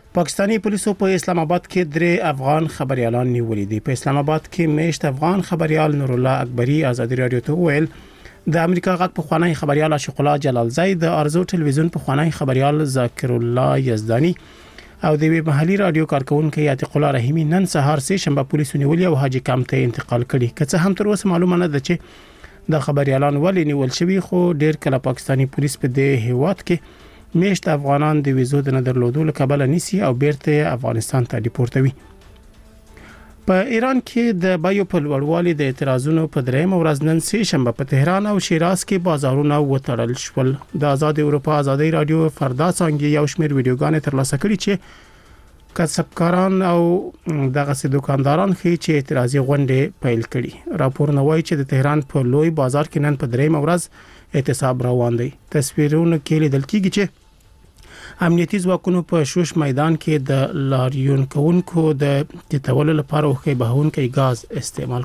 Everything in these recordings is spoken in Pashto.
پاکستانی پولیسو په اسلام آباد کې 3 افغان خبريالان نیولې دي. په اسلام آباد کې میشت افغان خبريال نور الله اکبری ازادي رادیو ته ویل د امریکا غږ په خوانی خبريال عاشق الله جلال زید د ارزو ټلویزیون په خوانی خبريال ذاکر الله یزدانی او د وی محلي رادیو کارکونکو عتیق الله رحیمی نن سهار سه شنبه پولیسو نیولې او حاجی کام ته انتقال کړي. که څه هم تر اوسه معلومه نه ده چې د خبريالان ولې نیول شوی، خو ډیر کله پاکستانی پولیس په دې هیواد کې میشت افغانان د ویزو د ندرلودو له کبله نیسي او بیرته افغانستان ته ډیپورټوي. په ایران کې د بایو په لوړوالي د اعتراضونو په درېم ورځ نن سه شنبه په تهران او شیراز کې بازارونه وتړل شول. د آزاد اروپا آزادي رادیو فردا څنګه یو شمېر ویډیوګانې ترلاسه کړي چې کسبکاران او دغه دکانداران چې اعتراضي غونډې پیل کړي. راپورونه وایي چې د تهران په لوی بازار کې نن په درېم ورځ احتساب روان دی. تصویرونه کې لیدل کېږي چې امنیتي ځواکونو په شوش میدان کې د لاریون کوونکو د تطول لپاره وخی بهونکي غاز استعمال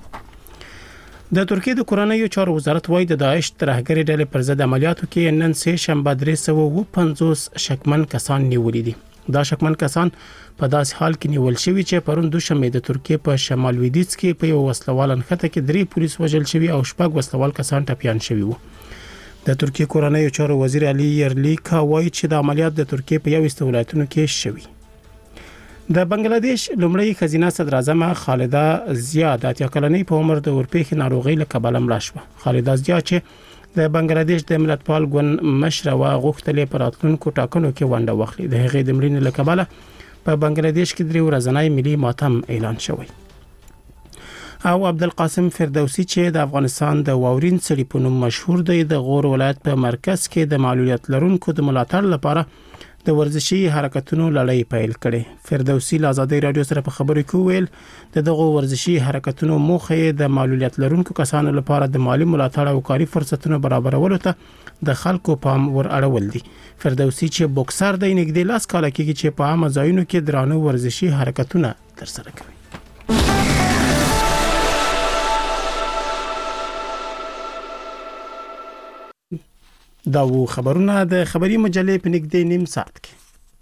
کړي. د ترکیه د کورنیو چارو وزارت وایي د داعش ترهګری ډلې پر ضد عملیاتو کې نن سه شنبه 350 شکمن کسان نیولې دي. دا شکمن کسان په داسې حال کې نیول شوی چې پرون دوشنبه د ترکیه په شمال لویدیځ کې په یو وسلوال انخته کې 3 پولیس وژل شوی او 6 وسلوال کسان ټپيان شوی وو. د ترکیه کورنیو چارو وزیر علي يرلیکا وایي چې د عملیات د ترکیه په یو ولایتونو کې شوی. د بنگلاديش لومړی خزینه صدر اعظم خالده ضیا د 8 کلنۍ په عمر د ورپېخ ناروغي له کبله مړه شوه. خالده ضیا چې د بنگلاديش د ملتپال ګوند مشره و غوښتلې پر راتلونکو ټاکنو کې ونډه واخلي. د هغې د مړینې له کبله په بنگلاديش کې 3 ورځنی ملي ماتم اعلان شوی. او عبدالقاسم فردوسی چې د افغانستان د واورین سړي په نوم مشهور دی د غور ولایت په مرکز کې د معلولیت لرونکو د ملاتړ لپاره د ورزشي حرکتونو لړۍ پیل کړي. فردوسی له آزادي رادیو سره په خبرو کې ویل د دغه ورزشي حرکتونو موخه د معلولیت لرونکو کسانو لپاره د مالی ملاتړ او کاري فرصتونو برابرولو ته د خلکو پام ور اړول دي. فردوسی چې بوکسر دی نږدې لاس کال کېږي چې په عام ځایونو کې درانه ورزشي حرکتونه ترسره کوي. دا و خبرونه د خبري مجلې په نږدې نیم ساعت کې.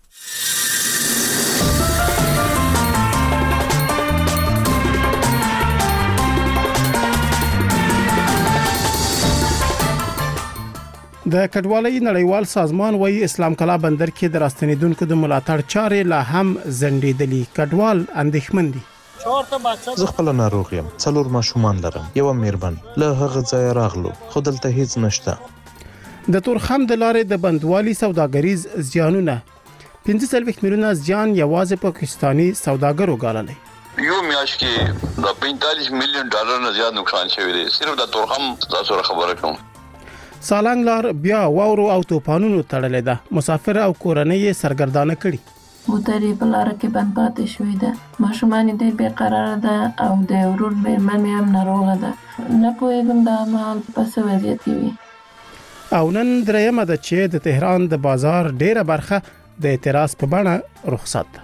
د کډوالۍ نړیوال سازمان وايي اسلام کلا بندر کې د راستنیدونکو د ملاتړ چارې لا هم ځنډېدلې. کډوال اندېښمن دي. زه خپل ناروغ یم، 4 ماشومان لرم، یو میرمن، له هغه ځای راغلو خو دلته هیڅ نشته. د تورخم د لارې د بندوالي سوداګریز زیانونه 45 میلیونه زیان یوازې پاکستانی سوداګرو ګاللې. یو میاش کې د 45 میلیون ډالر نه زیات نقصان شوی دی. صرف د تورخم تاسو خبره کوم. سالنګ لار بیا واورو او طوفانونو تړلې ده. مسافر او کورنۍ سرګردانه کړي. موټرې په لار کې بند پاتې شوې ده. ماشومان دې بے قرار ده او د ورور مېرمن هم ناروغه ده. نه پوهېږم دا مهال په څه وضعیت کې وي. او نن درېمه ده چې د تهران د بازار ډیره برخه د اعتراض په بڼه رخصت ده.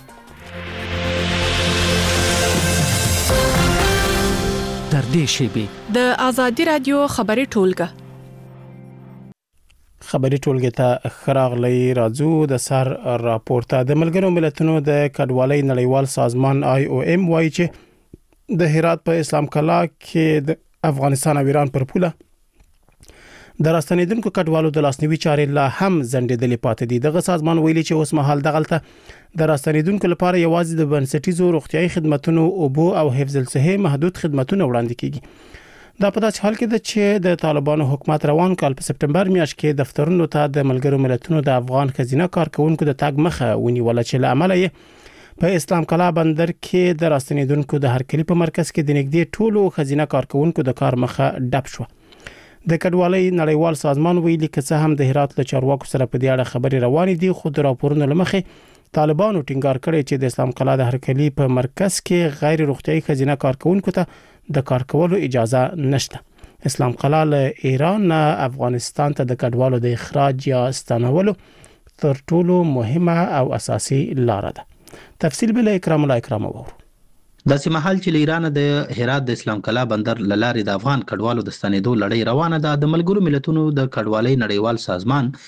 تر دې شیبې د آزادي رادیو خبري ټولګه ته خراغلی راځو. د سر راپورته د ملګرو ملتونو د کډوالۍ نړیوال سازمان IOM وایي چې د هرات په اسلام کلا کې د افغانستان او ایران پر پوله د راستنیدونکو کډوالو د لاسنیوي چارې لا هم ځنډېدلې پاتې دي. دغه سازمان ویلي چې اوس مهال دغلته د راستنیدونکو لپاره یوازې د بنسټیزو روغتيایي خدماتو اوبو او حفظ الصحه محدود خدماتونه وړاندې کیږي. دا په داسې حال کې ده چې د طالبانو حکومت روان کال په سپټمبر میاشت کې دفترونو ته د ملګرو ملتونو د افغان خزینه کارکونکو د تاګ مخه ونیول چې له امله یې په اسلام کلا بندر کې د راستنیدونکو د هرکلی په مرکز کې د نږدې ټولو خزینه کارکونکو د کار مخه ډب شو. د کډوالۍ نړیوال سازمان ویلي چې څه هم د هرات له چارواکو سره په دې اړه خبري روانې دي، خو د راپورونو لمخې طالبانو ټینګار کړی چې د اسلام کلا د هرکلی په مرکز کې غیر روغتيایي خزینه کارکونکو ته د کار کولو اجازه نشته. اسلام کلا له ایران نه افغانستان ته د کډوالو د اخراج یا ستنولو تر ټولو مهمه او اساسي لار ده. تفصیل بل اکرام الله اکرام وو. د سیمهال چې ایران د هرات د اسلام کلا بندر لارې د افغان کډوالو د ستنېدو لړۍ روانه ده. د ملګرو ملتونو د کډوالۍ نړیوال سازمان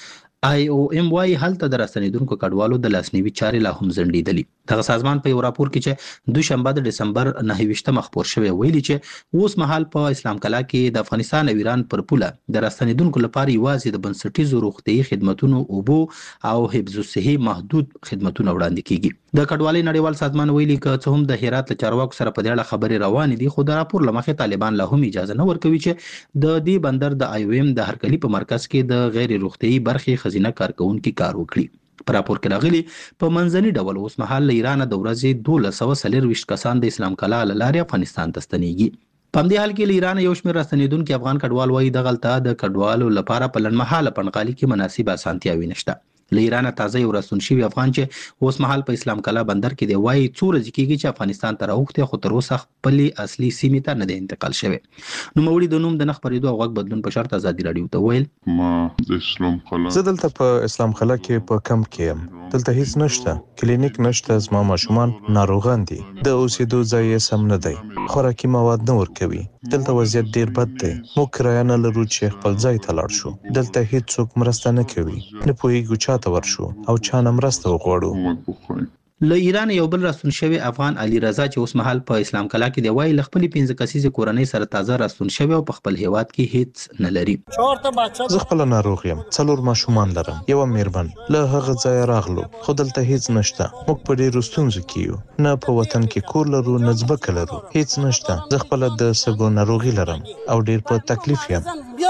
IOM وايي هلته د راستنیدونکو کډوالو د لاسنیوي چارې لا هم ځنډېدلې. دغه سازمان په یو راپور کې چې دوشنبه د ډسمبر 9 خپور شوی ویلي چې اوس مهال په اسلام کلا کې د افغانستان او ایران پر پوله د راستنیدونکو لپاره یوازې د بنسټیزو روغتیايي خدماتونو اوبو او حفظ الصحه محدود خدماتونه وړاندې کیږي. د کډوالۍ نړیوال سازمان ویلي که څه هم د هرات له چارواکو سره په دې اړه خبرې روانې دي، خو د راپور له مخې طالبان لا هم اجازه نه ورکوي چې د دې بندر د IOM د هرکلي په مرکز کې د غیر روغتیايي برخې خزینه کارکونکو کار وکړي. په راپور کې راغلي په منځني ډول اوس مهال له ایران د ورځې 1240 کسان د اسلام کلا له لارې افغانستان ته ستنېږي. په همدې حال کې له ایران یو شمېر راستنیدونکي افغان کډوال وایي دغلته د کډوالو لپاره په لنډمهاله پنډغالي کې مناسب اسانتیاوې نشته. له ایران تازه یو راستون شوی افغان چې اوس مهال په اسلام کلا بندر کې دی وایي څو ورځې کېږي چې افغانستان ته راوخته، خو تر اوسه خپلې اصلي سیمې ته نه دی انتقال شوی. نوموړي د نوم د نه خپرېدو او غږ بدلون په شرط ازادي راډیو ته ویل ما د اسلام کلا زه دلته په اسلام کلا کې په کم کې یم. دلته هیڅ نشته، کلینیک نشته، زما ماشومان ناروغان دي، د اوسېدو ځای یې سم نه دی، خوراکي مواد نه ورکوي. دلته وضعیت ډیر بد دی. موږ کرایه نه لرو چې خپل ځای ته لاړ شو. دلته هیڅ څوک مرسته نه کوي، نه پوهیږو چاته ورشو او چا نه مرسته وغواړو. له ایران یو بل راستون شوی افغان علي رضا چې اوس مهال په اسلام کلا کې دی وایي له خپلې 15 کسیزې کورنۍ سره تازه راستون شوی او په خپل هیواد کې هیڅ نه لري. زه خپل ناروغ یم، 4 ماشومان لرم، یو میرمن. له هغه ځای راغلو خو دلته هیڅ نشته. موږ په ډیرو ستونزو کې یو، نه په وطن کې کور لرو نه ځمکه لرو، هیڅ نشته. زه خپل د سږو ناروغي لرم او ډیر په تکلیف یم.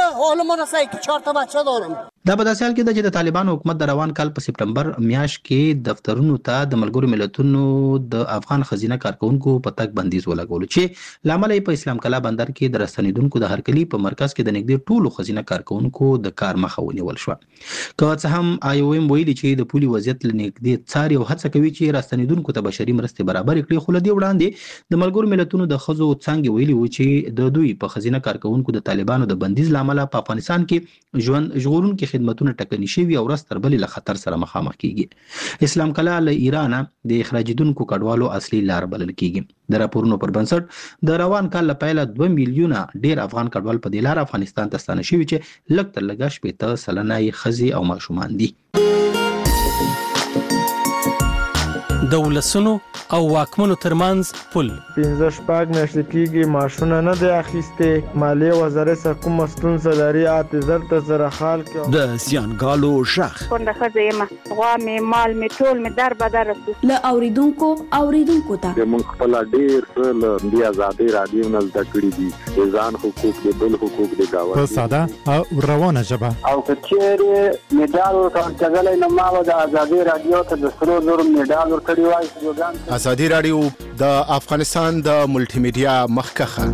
دا په داسې حال کې ده چې د طالبانو حکومت د روان کال په سپټمبر میاشت کې دفترونو ته د ملګرو ملتونو د افغان خزینه کارکونکو په تګ بندیز ولګولو چې لامل یې په اسلام کلا بندر کې د راستنیدونکو د هرکلي په مرکز کې د نږدې ټولو خزینه کارکونکو د کار مخه ونیول شو. که څه هم IOM ویلي چې د پولي وضعیت له نږدې څاري او هڅه کوي چې راستنیدونکو ته بشري مرستې برابر کړي، خو له دې وړاندې د ملګرو ملتونو د ښځو څانګې ویلي و چې د دوی په خزینه کارکونکو د طالبانو د بندیز لامل په افغانستان کې ژوند ژغورونکي خدماتونه ټکني شوي او ورځ تر بلې له خطر سره مخامخ کیږي. اسلام کلا له ایران د اخراجیدونکو کډوالو اصلي لار بلل کیږي. د راپورونو پر بنسټ د روان کال له پیله 2 میلیونه ډیر افغان کډوال په دې لار افغانستان ته ستانه شوي چې لږ تر لږه 80% یې ښځې او ماشومان دي. د ولسونو او واکمنو ترمنځ پل 15 میاشتې کېږي معاشونه نه دی اخیستې. مالیې وزارت څخه کومه ستونزه لري، اعتذار ته سره حال کې د زیانګالو ژغ کونډه ښځه یم، غوا مې مال مې ټول مې در بدر رسو له اوریدونکو ته موږ خپل ډیر له دې ازادي رادیو نه زده کړې دي، د ځان حقوق د بل حقوق د گاوند په ساده او روانه ژبه او کچېره میډال ورکړل نو ما د ازادي رادیو ته د 300 میډال ورکړی وای. ازادي رادیو د افغانستان د ملټي میډیا مخکخه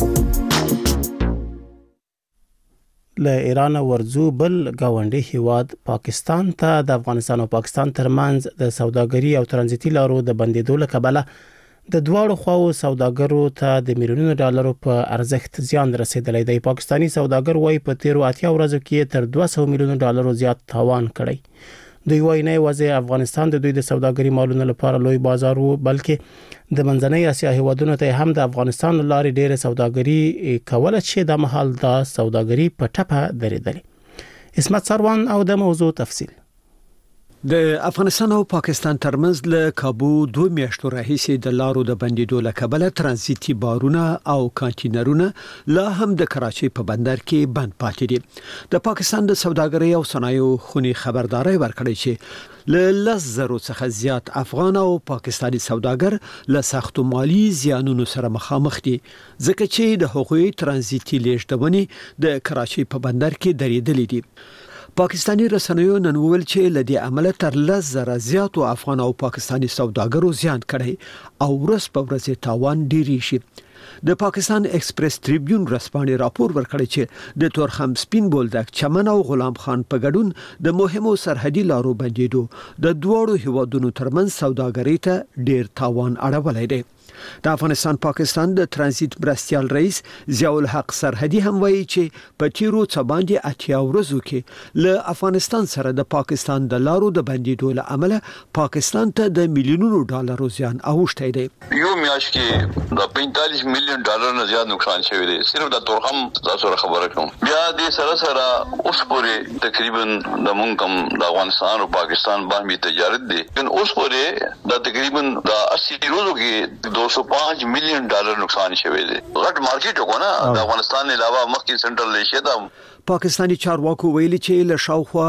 له ایران ورزو بل گاونډي هیواد پاکستان ته د افغانستان او پاکستان ترمنځ د سوداګري او ترانزیتي لارو د بندیدو له کبله د دواړو خواو سوداګرو ته د میلیونونو ډالرو په ارزښت زیان رسیدلی دی. پاکستانی سوداګر وايي په تیرو 80 ورځو کې تر 200 میلیونو ډالرو زیات تاوان کړی. دوی وايي نه یوازې افغانستان د دوی د سوداګري مالونو لپاره لوی بازار وو، بلکې د منځنۍ اسیا هیوادونو ته هم د افغانستان لارې ډېره سوداګري کوله چې د محل د سوداګري په ټپه درېدلې. اسمت سروان او د موضوع تفصیل. د افغانستان او پاکستان ترمنځ له کابو 2 میاشتو راهیسې د لارو د بندیدو له کبله ترانزیتي بارونه او کانټینرونه لا هم د کراچۍ په بندر کې بند پاتې دي. د پاکستان د سوداګرۍ او صنایعو خونې خبرداري ورکړې چې له 10,000 څخه زیات افغان او پاکستانی سوداګر له سختو مالی زیانونو سره مخامخ دي، ځکه چې د هغوی ترانزیتي لیږدونې د کراچۍ په بندر کې درېدلې دي. پاکستانی رسنیو نن ویل چې لدی عمل تر 10,000 زیاتو افغان او پاکستانی سوداګرو زیان کړي او ورځ په ورځ تاوان ډیری شي. د پاکستان ایکسپریس ټریبیون رسپانې راپور ورکړی چې د تورخم سپین بولدک چمن او غلام خان په ګډون د مهمو سرحدي لارو بندیدو د دوړو هیوادونو ترمنځ سوداګرۍ ته ډیر تاوان اړولی دی. د افغانستان پاکستان د ترانزیت مرستیال رئیس ضیاء الحق سرحدي هم وایي چې په تیرو څه باندې 80 ورځو کې له افغانستان سره د پاکستان د لارو د بندیدو له امله پاکستان ته د میلیونونو ډالرو زیان اوښتی دی. یو میاشت کې د 45 میلیون ډالر نه زیات نقصان شوی دی. صرف د تورخم تاسو خبره کوم. بیا د سره اوس پورې تقریبا د مونږ د افغانستان او پاکستان باندې تجارت دی. ان اوس پورې د تقریبا د 80 ورځو کې 205 میلیون ډالر نقصان شوی دی. غټ مارکیټ وګونه د افغانستان علاوه مخکې سنټرل ایشیا دا پاکستانی چارواکو ویلي چې له شاوخوا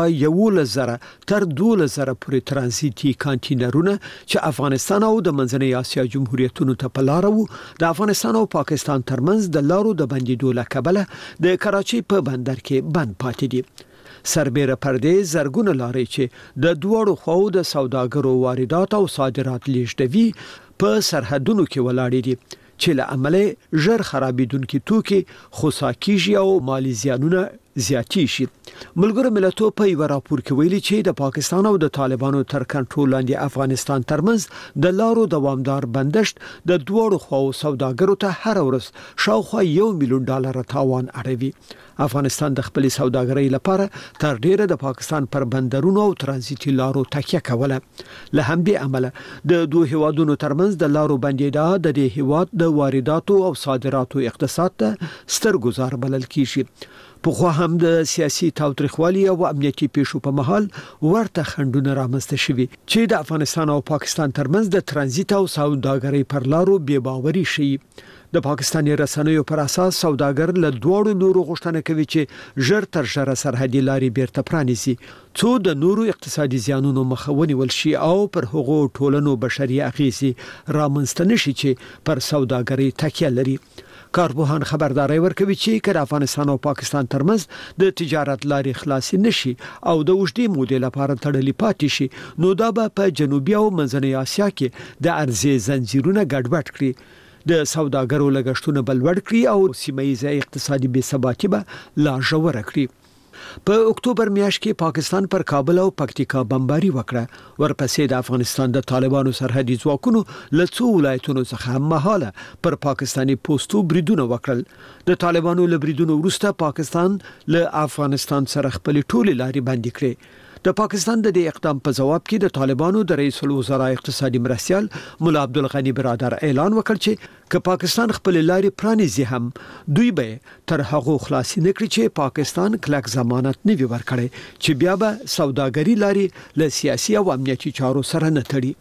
11,000 تر 12,000 پورې ترانزیتي کانټینرونه چې افغانستان او د منځنۍ اسیا جمهوریتونو ته په لار وو د افغانستان او پاکستان ترمنځ د لارو د بندیدو له کبله د کراچۍ په بندر کې بند پاتې دي. سربېره پردې زرګونه لارې چې د دوړو خواو د سوداګرو واردات او صادرات لیږدوي په سرحدونو کې ولاړې دي چې له عمله ژر خرابېدونکي توکي خوسا کیږي او مالی زیانونه زیاتی شي. ملګرو ملتونو په یو راپور کې ویلي چې د پاکستان او د طالبانو تر کنټرول لاندې افغانستان ترمنځ د لارو دوامدار بندشت د دوړو خواو سوداګرو ته هر ورځ شاوخوا 1 میلیون ډالر تاوان اړوي. افغانستان د خپل سوداګرۍ لپاره تر ډیره د پاکستان پر بندرونو او ترانزیتي لارو تکیه کوله. له همدې عمله د دوه هیوادونو ترمنځ د لارو بندیدا د دې هیواد د وارداتو او صادراتو اقتصاد ته ستر ګزار بلل کیږي. په خو هم د سیاسي تاوتریخوالي او امنیتي پیښو په مهال ورته خنډونه رامنځته شوي چې د افغانستان او پاکستان ترمنځ د ترانزیت او سوداګرۍ پر لارو بې باوري شي. د پاکستاني رسنیو پر اساس سوداګر له دوړو نورو غوښتنه کوي چې ژر تر ژره سرحدي لارې بیرته پرانیسي څو د نورو اقتصادي زیانونو مخه ونیول شي او پر هغو ټولنو بشري اغېزې رامنځته نشي چې پر سوداګرۍ تکیه لري. کارپوهان خبرداري ورکوي چې کله افغانستان او پاکستان ترمنځ د تجارت لارې خلاص نشي او د وشدي مودې لپاره تړلې پاتې شي نو دا به په جنوبي او منځنۍ اسیا کې د ارزي زنجیرونه ګډوډ کړي، د سوداګرو لګښتونه بلوړ کړي او سیمه ییزه اقتصادي بې ثباتي به لا ژوره کړي. په اکتوبر میاشت کې پاکستان پر کابل او پکتیکا بمباري وکړه. ورپسې د افغانستان د طالبانو سرحدي ځواکونو له څو ولایتونو څخه هم مهاله پر پاکستاني پوسټو بریدونه وکړل. د طالبانو له بریدونو وروسته پاکستان له افغانستان سره خپل ټولې لارې بندي کړې. د پاکستان د دې اقدام په جواب کې د طالبانو د رئیس الوزرا اقتصادي مرستیال مولا عبدالغنی برادر اعلان وکړ چې که پاکستان خپل لارې پرانیزي هم دوی به تر هغه خلاصي نکړي چې پاکستان کلک ضمانت نه وي ورکړي چې بیا به سوداګري لارې له سیاسي او امنیتي چارو سره نه تړي.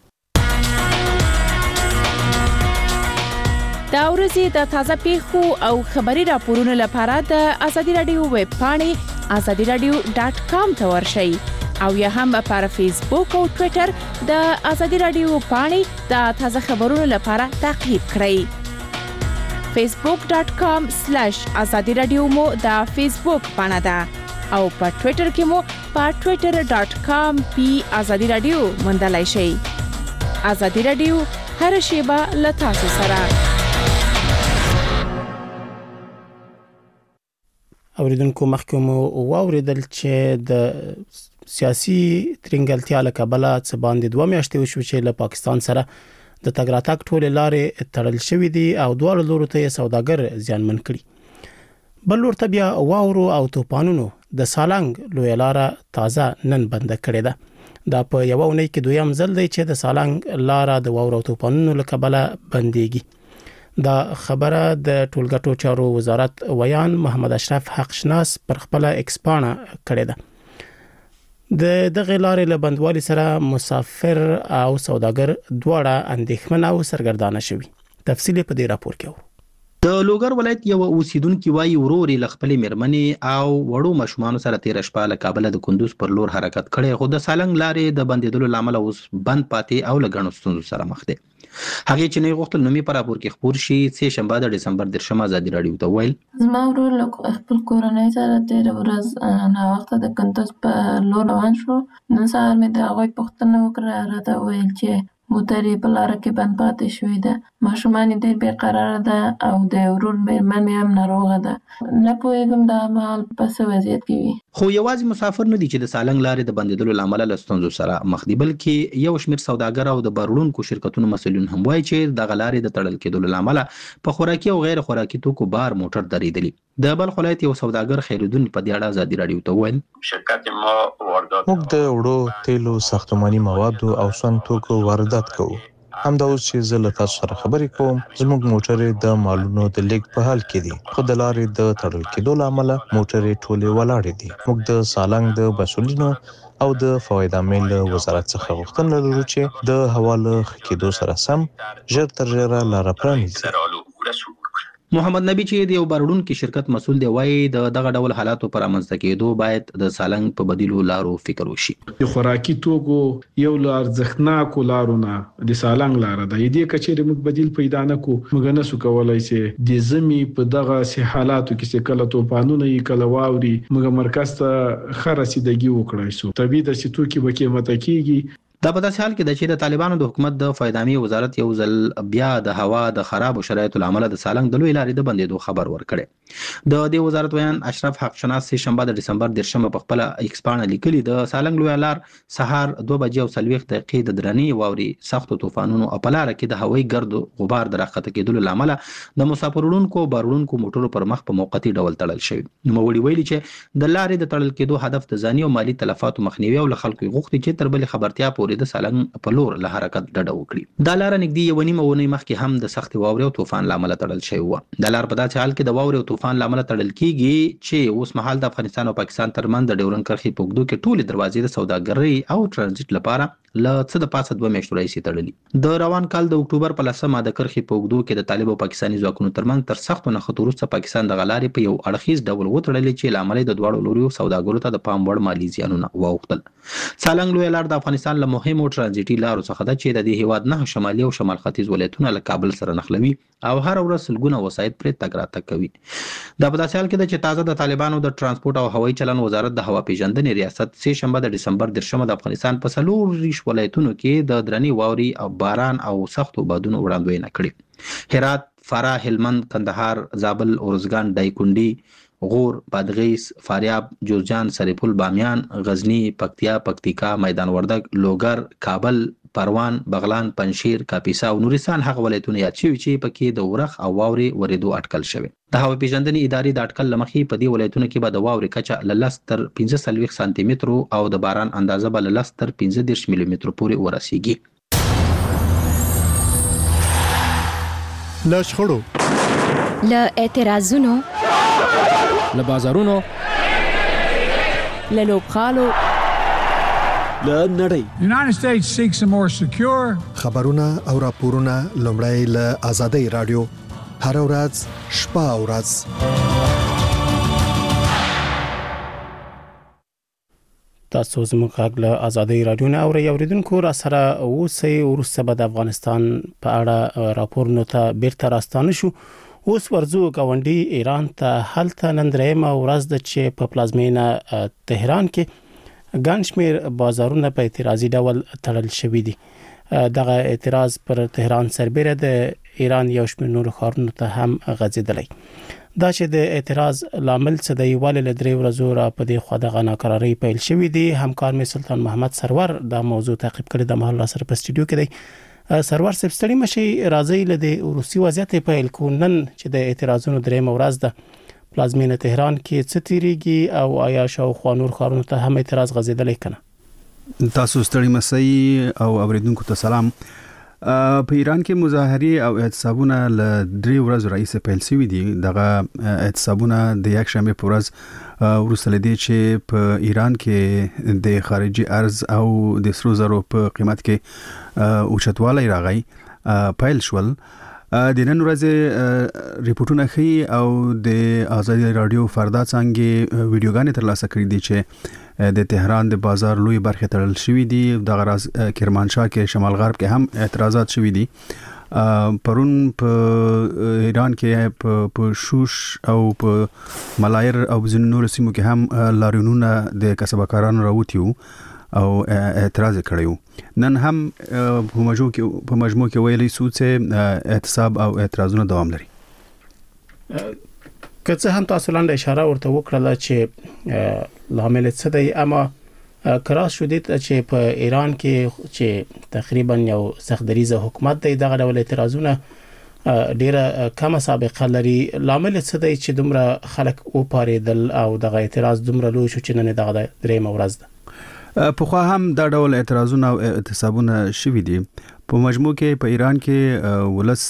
دا ورځې د تازه پیښو او خبري راپورونو لپاره د ازادي رادیو ویب پاڼې azadiradio.com ته ورشئ او یا هم پر فیسبوک او ټوئیټر د ازادي رادیو پاڼې د تازه خبرونو لپاره تعقیب کړئ. facebook.com/azadiradio مو د فیسبوک پاڼه ده او په ټوئیټر کې مو په twitter.com/azadiradio موندلای شئ. ازادي رادیو هر شیبه له تاسو سره. اوریدونکو مخکوم واوریدل چې د سیاسي ترنګلتیا له کبله څه باندې 2 میاشتې وشو چې له پاکستان سره د تګ راتګ ټولې لارې تړل شوې دي او دواړو لورو ته سوداګر زیانمن کړي. بل ورته بیا واورو او طوفانونو د سالنګ لوی لاره تازه نن بند کړې ده. دا په یو اونۍ کې دویم ځل دی چې د سالنګ لاره د واورو او طوفانونو له کبله بنديږي. دا خبره د ټولګټو چارو وزارت ویان محمد اشرف حق شناس پر خپل ایکسپانه کړی ده. د دغه لارې له بندوالي سره مسافر او سوداګر دواړه اندېښمن او سرګردانه شوي. تفصیل په دې راپور کې وو. د لوګر ولایت یو اوسیدونکو وایي وروري لخپل مرمنې او وړو مشمانو سره تیر شپه له کابل د کندوز پر لور حرکت کړي خو د سالنګ لارې د بندیدلو لامل اوس بند پاتې او لګڼو ستونزو سره مخ دي. هغه چې نه غوښتل نومي پر راپور کې خبر شي چې شنبه د دسمبر 10 ازادي رادیو ته ویل زما ورور له خپل کورنۍ سره تیر ورځ نه وخت د کندوز په لور روان شو. نن سهار مې د هغوی پوښتنه وکړه راته ویل چې موټرې په لاره کې بند پاتې شوې ده. ماشومان یې ډېر بې قراره ده او د ورور مېرمن مې هم ناروغه ده. نه پوهېږم دا مهال په څه وضعیت کې وي. خو یوازې مسافر نه دي چې د سالنګ لارې د بندیدلو لامل له ستونزو سره مخ دي، بلکې یو شمېر سوداګر او د بارولونکو شرکتونو مسؤلین هم وایي چې د غلارې د تړل کېدلو لامل په خوراکي او غیر خوراکي توکو بار موټر درېدلی. د بلخ ولایت یو سوداګر خیرالدین په دې اړه ازادي راډیو ته وویل موږ د وړو تیلو ساختماني موادو او سون توکو واردات کوو. همدا اوس چې زه له تاسو سره خبرې کوم زموږ موټرې د مالونو د لیږد په حال کې دي، خو د لارې د تړل کېدو له امله موټرې ټولې ولاړې دي. موږ د سالنګ د مسؤلینو او د فواید عامل وزارت څخه غوښتنه لرو چې د هوا له ښه کېدو سره سم ژر تر ژره لاره پرانیزي. محمد نبی چې د یو بارولونکي شرکت مسؤل دی وایي د دغه ډول حالاتو پر رامنځته کېدو باید د سالنګ په بدیلو لارو فکر وشي. د خوراکي توکو یو له ارزښتناکو لارو نه د سالنګ لار ده. دې کچېرې موږ بدیل پیدا نه کو، موږ نه سو کولای چې د زمي په دغه سي حالاتو کې چې کله توپانونه یې کله واوري موږ مرکز ته خرسیدګي وکړای شو. طبيعي د سټوکي به قیمته کیږي. دا په داسې حال کې د چې د طالبانو د حکومت د فایدامي وزارت یو ځل بیا د هوا د خراب شرایطو لامل د سالنګ د لوی لارې د بندیدو خبر ورکړي. د دې وزارت ویان اشرف حق شناس سه شنبه د دسمبر 10 په خپل ایکس پاڼه لیکلي د سالنګ لوی لار سهار 2:40 د درنی واوري سختو طوفانونو او په لار کې د هوایي ګرد غبار د راخته کېدلو لامل د مسافرونکو بارولونکو موټرو پر مخ په موقتی ډول تړل شوی. نو ویلي چې د لارې د تړل کېدو هدف د ځاني او مالی تلفاتو مخنیوي او خلکو غوښتي چې تر بل خبرتیا پورې د سالنګ په لور له حرکت ډډه وکړي. دا لار نږدې یو نیمه ونې مخکې هم د سخت واوري او طوفان لامل تړل شوی و. دا لار په داسې حال کې د واوري او طوفان لامل تړل کیږي چې اوس مهال د افغانستان او پاکستان ترمنځ د ډیورنډ کرښې په اوږدو کې ټولې دروازې د سوداګرۍ او ترانزیت لپاره له څه د پاسه 2 میاشتې راهیسې تړلي. د روان کال د اکتوبر په 10 د کرښې په اوږدو کې د طالب او پاکستاني ځواکونو ترمنځ تر سختو نښتو وروسته پاکستان د غلارې په یو اړخیز ډول وتړلې چې لامل د دواړو لوريو سوداګرو ته د پام وړ مالی زیانونه واوښتل. سالنګ لوی لار د افغانستان له مهمو ترانزیتي لارو څخه ده چې د دې هیواد نه شمالي او شمال ختیځ ولایتونه له کابل سره نښلوي او هر ورځ سلګونه وسایط پرې تګ راتګ کوي. دا په داسې حال کې ده چې تازه د طالبانو د ترانسپورت او هوایي چلن وزارت د هوا پیژندنې ریاست سه شنبه د دسمبر 10 د افغانستان په 40 ولایتونو کې د درنی واوري او باران او سختو بادونو وړاندوینه کړې. هرات، فراه، هلمند، کندهار، زابل، اورزګان، دایکنډي، غور، بادغیس، فاریاب، جوزجان، سرپل، بامیان، غزنی، پکتیا، پکتیکا، میدان وردګ، لوګر، کابل، پروان، بغلان، پنشیر، کاپیسا او نورستان هغه ولایتونه یاد شوي چې پکې د ورخ او واوري ورېدو اټکل شوی. د هوا پیژندنې ادارې د اټکل لمخې په دې ولایتونو کې به د واوري کچه له 10 تر 15 سانتي مترو او د باران اندازه به له 10 تر 15 ملي مترو پورې ورسیږي. له شخړو، له اعتراضونو، له بازارونو، له لوبخالو، له نړۍ. United States seeks a more secure خبرونه او راپورونه لومړی له آزادۍ رادیو هر ورځ شپه او ورځ. تاسو زموږ غږ له آزادۍ رادیو نه اوریدونکو را سره اوسئ. وروسته به د افغانستان په اړه راپورونه ته بیرته راستانه شو. اوس ورځو گاونډي ایران ته هلته نن درېیمه ورځ ده چې په پلازمینه تهران کې ګڼ شمېر بازارونه په اعتراضي ډول تړل شوي دي. دغه اعتراض پر تهران سربېره د ایران یو شمېر نورو ښارونو ته هم غځېدلی. دا چې د اعتراض لامل څه دی ولې له 3 ورځو را په دې خوا دغه ناکرارۍ پیل شوې دي. همکار مې سلطان محمد سرور دا موضوع تعقیب کړی د مهال سره په استودیو کې دی. سرور صاحب ستړي مشي راځي له د روسي وضعیت پیل کو نن چې د اعتراضونو 3 ورځ ده پلازمینه تهران کې څه تیریږي او آیا شاوخوا نور ښارونو ته هم اعتراض غځېدلی کنه؟ تاسو ستړي مسئ او اوریدونکو ته سلام. په ایران کې مظاهرې او اعتصابونه ل 3 ورځې راهیسې پیل شوي دي. دغه اعتصابونه د یک شنبه په ورځ وروسته لدی چې په ایران کې د خارجي ارز او د سرو زرو په قیمت کې اوچتوالی راغی پیل شول. د نن ورځې ریپورتونه ښیي او د آزادي رادیو فردا څنګه ویډیوګانې ترلاسه کړې دي چې د تهران د بازار لوی برخه تړل شوې دي. د غراز کرمانشاه کې شمال غرب کې هم اعتراضات شوې دي. پرون په ایران کې په شوش او په ملایر او ځینو نورو سیمو کې هم لاریونونه د کسبکارانو راوتیو او اعتراض کړیو. نن هم په مجموع کې ویلي سود سے اعتصاب او اعتراضونه دوام لري. که څه هم تاسو لاندې اشاره ورته وکړه چې لامل څه دی، اما کراس شو دي چې په ایران کې چې تقریبا یو سختدریزه حکومت دی، دغه ډول اعتراضونه ډیره کم سابقه لري. لامل څه دی چې دومره خلک او پاریدل او دغه اعتراض دومره لوی شو چې نن دغه درېم ورځ ده؟ په خو هم دا ډول اعتراضونه او اعتصابونه شوي دي. په مجموع کې په ایران کې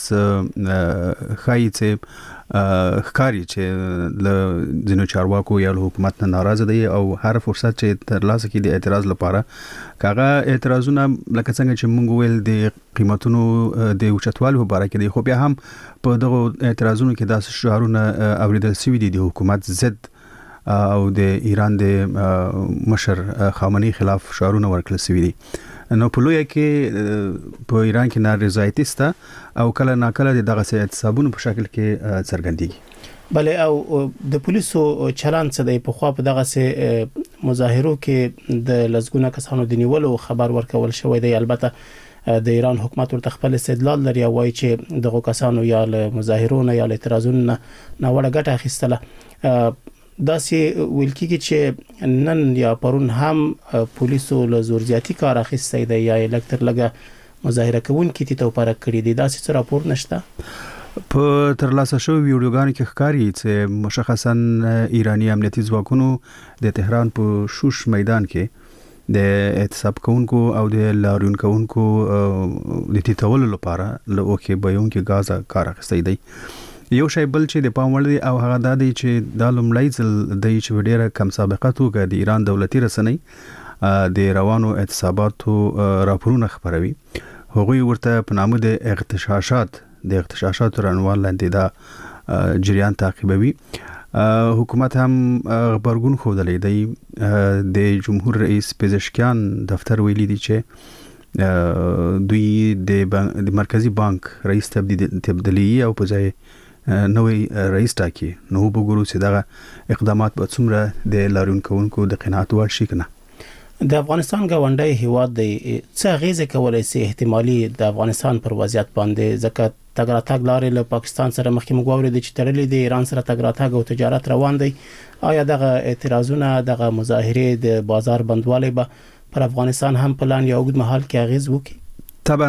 ولس خایي چې ښکاری چې ل ځینو چارواکو یا حکومت نه ناراضه دي او هر فرصت چې تر لاسه کې د اعتراض لپاره کاغه اعتراضونه لکه څنګه چې موږ ویل د قیمتونو د اوچتوالي په اړه کې دي، خو بیا هم په دغه اعتراضونو کې داسې شعارونه اوریدل شوي دي د حکومت ضد او د ایران د مشر خامنه‌ای خلاف شعارونه ورکړل شوي دي. نو په لوی کې په ایران کې نارضایتي سته او کله ناکله دغه اعتصابونو په شکل کې څرګندېږي. بله او د پولیسو چلان څه دی؟ په خوا په دغه سه مظاهرو کې د لزګونه کسانو د نیولو خبر ورکول شوی دی. البته د ایران حکومت ورته خپل استدلال لري او وايي چې دغه کسانو یا له مظاهرونو یا له اعتراضونو نه وړه ګټه اخیستله. داسې ویل کېږي چې نن یا پرون هم پولیسو له زور زیاتی کار اخیستی دی یا الکتر لګه مظاهره کوونکي ته توپاره کړی دي. داسې څه راپور نشته؟ په ترلاسه شوی ویډیوګانو کې ښکاري چې مشخصا ایرانی امنیتي ځواکونو د تهران په شوش میدان کې د اعتصاب کوونکو او د لاریون کوونکو د تیتولو لپاره له اوکې بیون کې غاز کار اخیستی دی. یو شی بل چې د پام وړ دی او هغه دا دی چې د لومړی ځل د ډیره کم سابقه توګه د ایران دولتي رسنۍ د روانو اعتصاباتو راپورونه خبروي. هغوی ورته په نامه د اغتشاشات رانوال لاندې دا جریان تعقیبوي. حکومت هم خبرګون خوده دی. د جمهور رئیس پزشکیان دفتر ویلي دی چې دوی د مرکزی بانک رئیس تبدیلی او په ځای نوې رئیس ټاکي. نو وګورو چې دغه اقدامات به څومره د لاریون کوونکو د قناعت وړ شي کنه. د افغانستان غونډي هیواد دی څه غیزه کولای شي احتمالي د افغانستان پر وضعیت باندې، ځکه تګ راتګ لارې له پاکستان سره مخکې مګوري د چترلې د ایران سره تګ راتګ او تجارت روان دی. آیا دغه اعتراضونه دغه مظاهره د بازار بندوالي به پر افغانستان هم پلان یا اوږد مهال کې اغیز وکړي؟ طبعا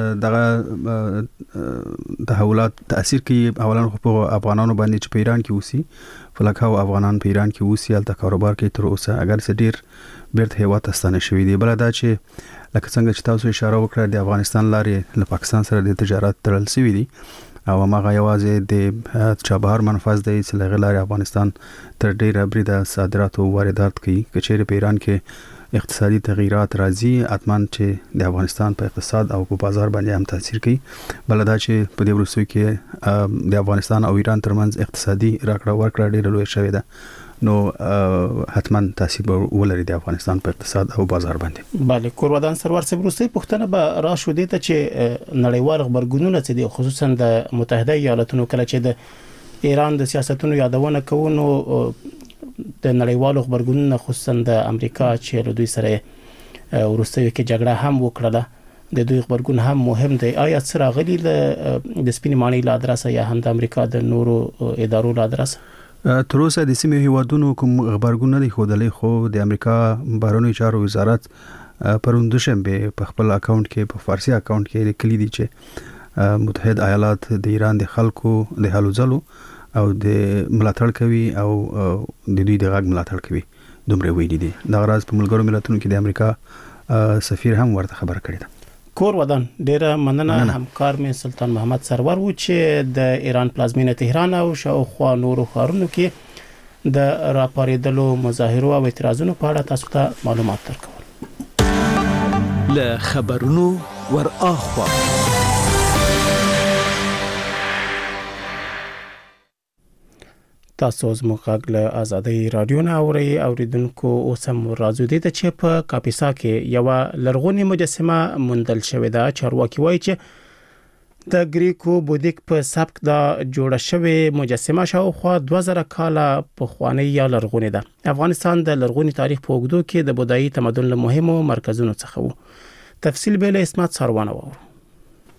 دغه تحولات تاثیر کوي اولا په افغانانو باندې چې په ایران کې اوسي، فلکه افغانان په ایران کې اوسي الته کاروبار کوي تر اوسه، اگر څه ډیر بیرته هیواد استانه شوی دی. بل دا چې لکه څنګه چې تاسو اشاره وکړه د افغانستان لارې له پاکستان سره د تجارت تړل شوی دی او هغه یوازې د چابهار منفذ دی چې لغه لارې افغانستان تر ډیره بریده صادرات او واردات کوي. کچېره په ایران کې اقتصادي تغیرات راځي اتمان چې د افغانستان په اقتصاد او په بازار باندې هم تاثیر کوي. بل دا چې په دې ورسو کې د افغانستان او ایران ترمنځ اقتصادي راکړه ورکړه ډیره لوی شوې ده، نو حتما تاثیر ولري د افغانستان په اقتصاد او بازار باندې. بله کورودان سرور سبروسي پښتنه به را شو دي ته چې نړیوال خبرګونونه چې د خصوصا د متحده ایالاتونو کله چې د ایران د سیاستونو یادونه کوونو د نړیوالو خبرګونونو خصوصا د امریکا چې له دوی سره ورسته کې جګړه هم وکړه د دوی خبرګون هم مهم دی. آیا څه راغلي د سپینې ماڼۍ له ادرسه یا هم د امریکا د نورو ادارو له ادرسه؟ تر اوسه د سیمې هیوادونو کوم خبرګون نه دی ښودلی، خو د امریکا بهرنیو چارو وزارت پرون دوشنبه په خپل اکاونټ کې په فارسی اکاونټ کې لیکلي دي چې متحده ایالات د ایران د خلکو د هلو ځلو او د ملاتړ کوي او د دوی د غږ ملاتړ کوي. دومره ویلي دي. دا راز په ملګرو ملتونو کې د امریکا سفیر هم ورته خبر کړی ده. کور ودان ډیره مننه همکار مې سلطان محمد سرور و چې د ایران پلازمینه تهران او شاوخوا نورو ښارونو کې د راپاریدلو مظاهرو او اعتراضونو په اړه تاسو ته معلومات درکول. له خبرونو ور اخوا تاسو زموږ غږ له آزادۍ رادیو نه اوریدونکو اوسم راځو دي چې په کاپیسا کې یو لرغونی مجسمه موندل شوې ده. چارواکي وایي چې د ګریکو بودیک په سبک دا جوړه شوې مجسمه شاوخوا 2000 کاله پخوانی یا لرغونی ده. افغانستان د لرغونی تاریخ په اوږدو کې د بودایي تمدن له مهمو مرکزونو څخه و. تفصیل به له اسمت سروانه و.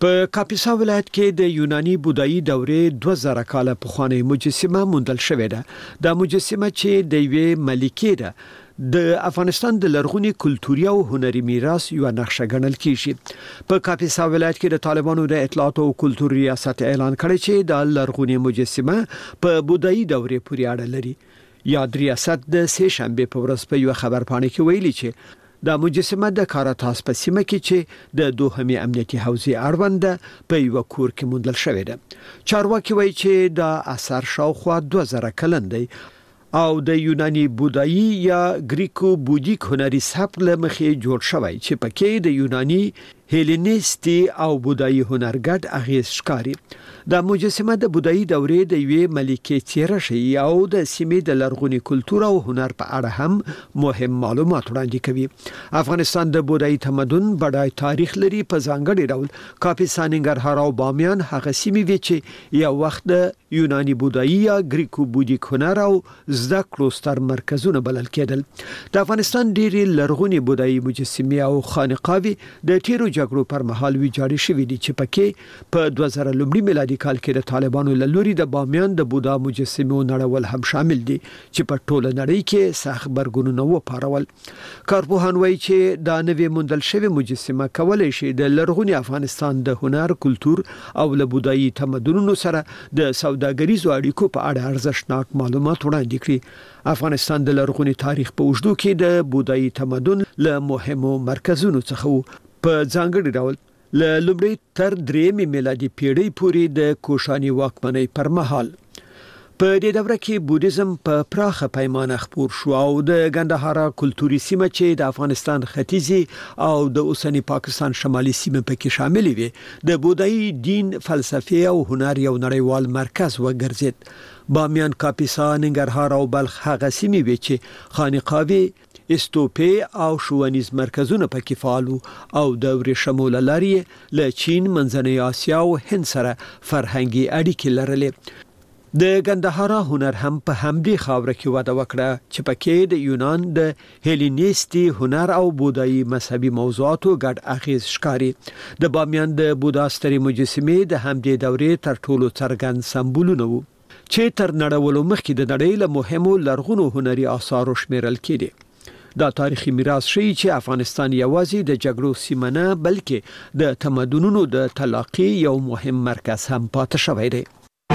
په کاپیسا ولایت کې د یوناني بودایي دورې 2000 کاله پخوانۍ مجسمه موندل شوې ده. د مجسمه چې د یوې ملکې ده د افغانستان د لرغوني کلتوري او هنري میراث یو نقشه ګڼل کیږي. په کاپیسا ولایت کې د طالبانو د اطلاعات او کلتور ریاست اعلان کړی چې د لرغوني مجسمه په بودایي دورې پورې اړه لري. یاد ریاست د سه شنبه په ورځ په یو خبرپاڼه کې ویلي چې د مجسمه د کاراتاس په سیمه کې چې د دوهمي امنیتي حوزې اړوند په یو کور کې موندل شوې ده. چارواکي وایي چې د اثر شاوخوا 2000 کلن دی او د یوناني بودایي یا گریکو بودیک هنري سبک له مخې جوړ شوی چې پکې د یوناني هیلینیسټي او بودایي هنرګډ اغیز ښکاري. د مجسمه د بودایي دورې د یوې ملکې څیره شي او د سیمې د لرغوني کلتور او هنر په اړه هم مهم معلومات وړاندې کوي. افغانستان د بودایي تمدن بډای تاریخ لري. په ځانګړي ډول کاپیسا، ننګرهار او بامیان هغه سیمې وي چې یو وخت د یوناني بودایي یا گریکو بودیک هنر او زده کړو ستر مرکزونه بلل کېدل. د افغانستان ډېری لرغوني بودایي مجسمې او خانقاوي د تیرو جګړو پر مهال ویجاړې شوې دي چې پکې په 2000 میلادي کال کې د طالبانو له لوري د بامیان د بودا مجسمو نړول هم شامل دي چې په ټوله نړۍ کې سخت برګونونه وپارول. کارپوهان وایي چې دا نوې موندل شوې مجسمه کولای شي د لرغوني افغانستان د هنر، کلتور او له بودایي تمدنونو سره د سوداګریزو اړیکو په اړه ارزښتناک معلومات وړاندې کړي. افغانستان د لرغوني تاریخ په اوږدو کې د بودایي تمدن له مهمو مرکزونو څخه په ځانګړي ډول له لومړۍ تر درېیمې میلادي پیړۍ پورې د کوشاني واکمنۍ پر مهال په دې دوره کې بودیزم په پراخه پیمانه خپور شو او د ګندهارا کلتوري سیمه چې د افغانستان ختیځي او د اوسنی پاکستان شمالي سیمه پکې شامل وي د بودایي دین، فلسفه او هنر یو نړیوال مرکز وګرځید. بامیان، کاپیسا، ننګرهار او بلخ هغه سیمې وي چې خانقاوي، استوپې او ښوونیز مرکزونه پکې فعال او د ورېښمو له لارې له چین، منځنۍ اسیا او هند سره فرهنګي اړیکې لرلې. د ګندهارا هنر هم په همدې خاوره کې وده وکړه چې پکې د یونان د هیلینیسټي هنر او بودایي مذهبي موضوعاتو ګډ اغیز ښکاري. د بامیان د بودا سترې مجسمې د همدې دورې تر ټولو څرګند سمبولونه وو چې تر نړولو مخکې د نړۍ له مهمو لرغونو هنري آثارو شمیرل کېدي. دا تاریخي میراث شي چې افغانستان یوازې د جګړو سیمه نه بلکې د تمدنونو د تلاقي یو مهم مرکز هم پاتې شوی دی.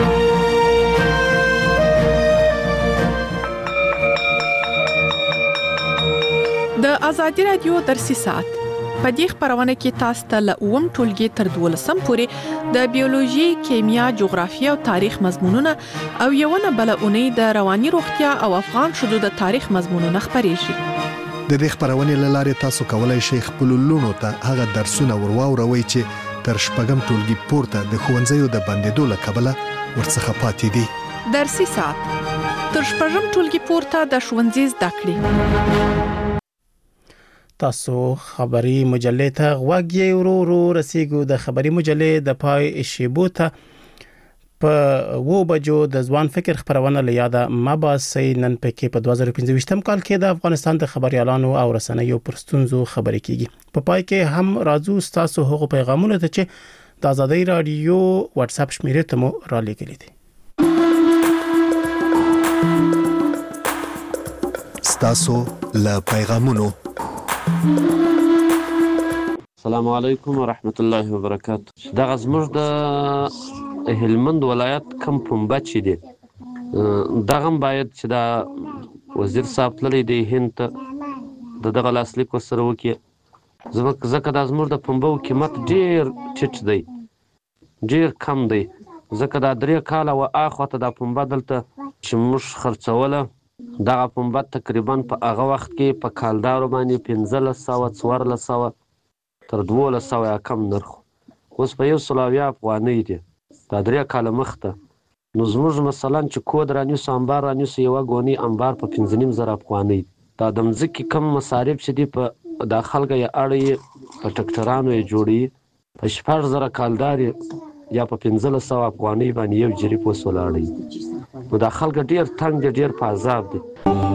د ازادي رادیو درسي ساعت په دې خبرونه کې تاسو ته له اوم ټولګي تر 12 پورې د بیولوژي، کیمیا، جغرافیه او تاریخ مضمونونه او یوونه بل اونۍ د رواني روغتیا او افغان شذو د تاریخ مضمونونه خبرېږي. د دې خبرونې لاره تاسو کولای شئ خپل لونو ته هغه درسونه ورواوروي چې تر شپږم ټولګي پورته د ښوونځیو د بندیدو له کبله ورڅخه پاتې دي. درسي ساعت تر شپږم ټولګي پورته د ښوونځي زده کړې. تاسو خبري مجلې ته غوږی ورو رسیدو. د خبري مجلې د پای شیبو ته په 2 بجو د ځوان فکر خبرونه لیاده مباسي نن پکې په 2015 کال کې د افغانستان د خبريالانو او رسنیو پرستونزو خبرې کیږي. په پای کې هم راځو تاسو هغه پیغامونه ته چې د آزادۍ رادیو واتس اپ شمیرې ته مو را لګلې دي. تاسو له پیغامونو. السلام علیکم ورحمت الله وبرکاته. دا زموږ د هلمند ولایت کم پنبه چې دی دغه باید چې دا وزیر صاحب تللی دی هند ته دغه لاسلیک ورسره وکړي ځکه دا زموږ د پنبو قیمت ډېر ټیټ دی، ډېر کم دی، ځکه دا 3 کاله و اخواته دا پنبه دلته چې موږ خرڅوله دغه پنبه تقریبا په هغه وخت کې په کالدارو باندې 1500 تر 1200 یا کم نرخ، اوس په 100 افغانۍ دی. دا 3 کاله مخته نو زموږ مثلا چې کود رانیسو انبار رانیسو یوه ګونۍ انبار په 15,000 افغانۍ. دا د مځکې کم مصارف چې دي په دا خلکه یې اړوي په ټکټرانو یې جوړوي په 6,000 کالدار یا په 1500 افغانۍ باندې یو جریب اوس ولاړی. نو دا خلک ډېر تنګ دي، ډېر په عذاب دي.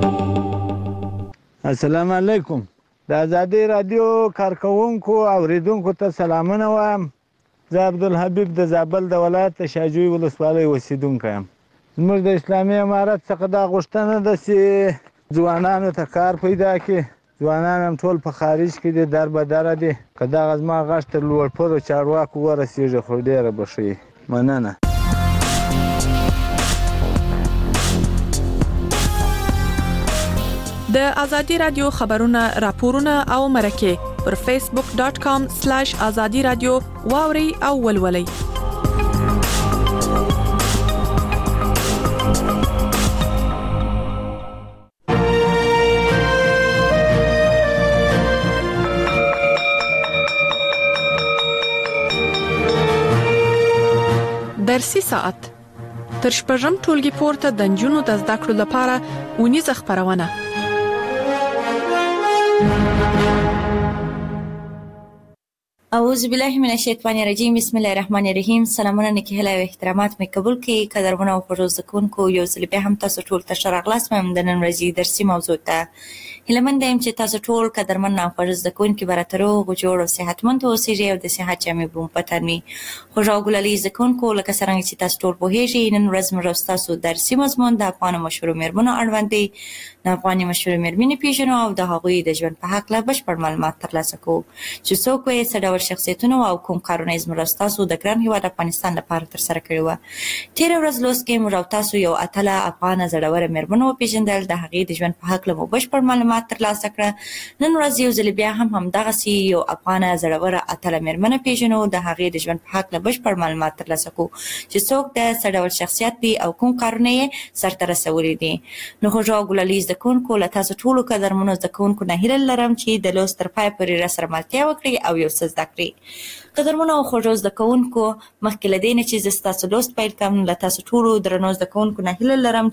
السلام علیکم. د آزادۍ رادیو کارکونکو او اوریدونکو ته سلامونه وایم. زه عبدالحبیب د زابل د ولایت د شاجوی ولسوالۍ اوسیدونکی یم. زموږ د اسلامي امارت څخه دا غوښتنه ده چې ځوانانو ته کار پیدا کړي. ځوانان هم ټول په خارج کې دي، در به دره دي. که دغه زما غږ تر لوړپوړو چارواکو ورسېږي خو ډېره به ښه وي. مننه. د ازادي رادیو خبرونه راپورونه او مرکه پر facebook.com/azadi radio واوري او ولولي. درسي ساعت تر شپږم ټولګي پورته د نجونو د زده کړو لپاره اونیزه خبرونه. اعوذ بالله من الشیطان الرجیم. بسم الله الرحمن الرحیم. سلامونه نکهله او احترامات مې قبول کړئ. قدرمنو او خوږو زده‌کوونکو، یو ځل بیا هم تاسو ټول ته ښه راغلاست. مې د نن ورځې درسي موضوع ته هیلهمند یم چې تاسو ټول قدرمن او خوږ زده‌کوونکي به راته روغ جوړ او صحتمند اوسئ او د صحت جامې به مو په تن وي. خوږ او ګلالي زده‌کوونکو، لکه څرنګه چې تاسو ټول پوهیږئ، نن ورځ موږ ستاسو درسي مضمون د افغانو مشهورو میرمنو اړوند دی. د افغاني مشهورو میرمنې پیژنو او د هغوی د ژوند په هکله بشپړ معلومات ترلاسه کوو چې څوک یې، څه ډول شخصیتونه او کوم کارونه یې زموږ ستاسو د ګران هېواد افغانستان لپاره ترسره کړي وو. تېره ورځ لوست کې موږ او تاسو یو اتله افغانه زړوره میرمن وپېژندل. د هغې د ژوند په هکله مو بشپړ معلومات ترلاسه کړه. نن ورځ یو ځل بیا هم همدغسې یو افغانه زړوره اتله میرمنه پیژنو. د هغې د ژوند په هکله بشپړ معلومات ترلاسه کوو چې څوک د څه ډول شخصیت دی او کوم کارونه یې سرته رسولي دي. نو خوږو او ګلالي زده‌کوونکو، له تاسو ټولو قدرمنو زده‌کوونکو نه هیله لرم چې د لوست تر پای پورې راسره ملتیا وکړئ او یو څه زده کړئ. قدرمنو او خوږو زده‌کوونکو، مخکې له دې نه چې زه ستاسو لوست پیل کړم، له تاسو ټولو درنو زده‌کوونکو نه هیله لرم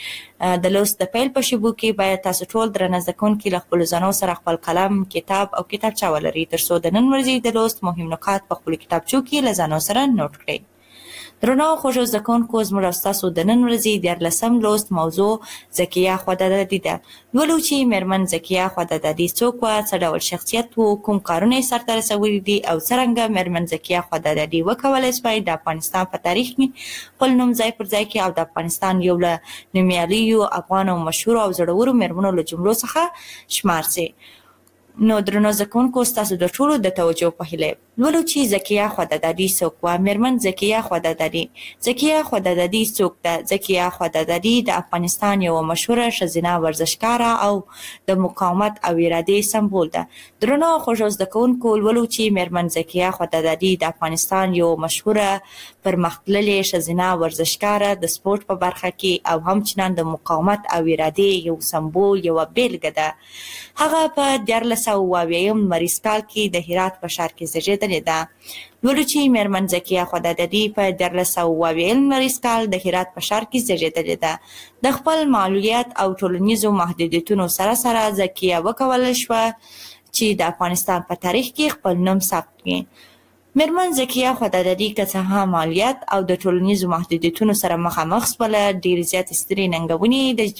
چې د لوست د پیل په شیبو کې باید تاسو ټول درنه زده‌کوونکي له خپلو ځانو سره خپل قلم، کتاب او کتابچه ولرئ، تر څو د نن ورځې د لوست مهم نکات په خپلو کتابچو کې له ځانو سره نوټ کړئ. درنو او خوږو زده‌کوونکو، زموږ او ستاسو د نن ورځې 14 لوست موضوع ذکیه خوددادي ده. لولو چې میرمن ذکیه خوددادي څوک وه، څه ډول شخصیت و، کوم کارونه یې سرته رسولي دي او څرنګه میرمن ذکیه خوددادي وکولی شوای د افغانستان په تاریخ کې خپل نوم ځای پر ځای کړي او د افغانستان یو له نومیالیو افغانو مشهورو او زړورو میرمنو له جملو څخه شمار سي. نو درنو زده‌کوونکو، ستاسو د ټولو د توجه په هیله لولو چې ذکیه خوددادي څوک وه. میرمن ذکیه خوددادي. ذکیه خوددادي څوک ده؟ ذکیه خوددادي د افغانستان یوه مشهوره ښځینه ورزشکاره او د مقاومت او ارادې سمبول ده. درنو او خوږو زده‌کوونکو، لولو چې میرمن ذکیه خوددادي د افغانستان یوه مشهوره پرمختللې ښځینه ورزشکاره د سپورټ په برخه کې او همچنان د مقاومت او ارادې یو سمبول، یوه بیلګه ده. هغه په 1480 لمریز کال کې د هرات په ښار کې زیږېدلې ده. لولو چې میرمن ذکیه خوددادي په 1480 لمریز کال د هرات په ښار کې زیږېدلې ده. د خپل معلولیت او ټولنیزو محدودیتونو سره سره ذکیه وکولی شوه چې د افغانستان په تاریخ کې خپل نوم ثبت کړي. میرمن ذکیه خوددادي که څه هم مالیات او د ټولنیزو محدودیتونو سره مخامخ شوله، ډېرې زیاتې سترې ننګونې د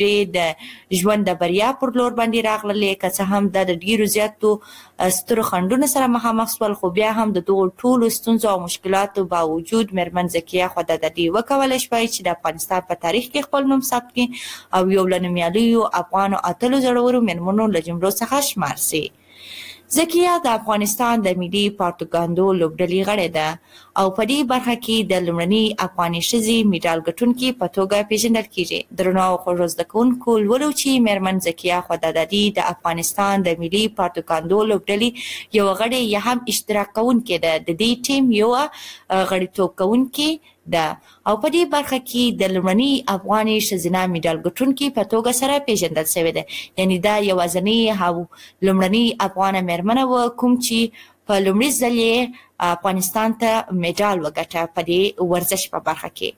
د ژوند د بریا پر لور باندې راغللې. که څه هم دا د ډېرو زیاتو سترو خنډونو سره مخامخ شول، خو بیا هم د دغو ټولو ستونزو او مشکلاتو باوجود میرمن ذکیه خوددادي وکولی شوای چې د افغانستان په تاریخ کې خپل نوم ثبت کړي او یو له نومیالیو افغانو اتلو زړورو میرمنو له جملو څخه شمار سي. ذکیه د افغانستان د ملي پروپاګاندا لوبډلې غړې ده او په دې برخه کې د لومړنۍ افغاني ښځې میډال ګټونکې په توګه پیژندل کیږي. درنو او خوږو زده‌کوونکو، لولو چې میرمن ذکیه خوددادي د افغانستان د ملي پروپاګاندا لوبډلې یو غړې یا هم اشتراک کوونکې ده. د دې ټیم یو غړیتوب کوونکې ده او په دې برخه کې د لومړنۍ افغاني ښځینه میډال ګټونکې په توګه سره پیژندل شوې ده. یعنې دا یوازینۍ او لومړنۍ افغانه میرمنه وه کوم چې په لومړي ځل یې افغانستان ته میډال وګټه په دې ورزش په برخه کې.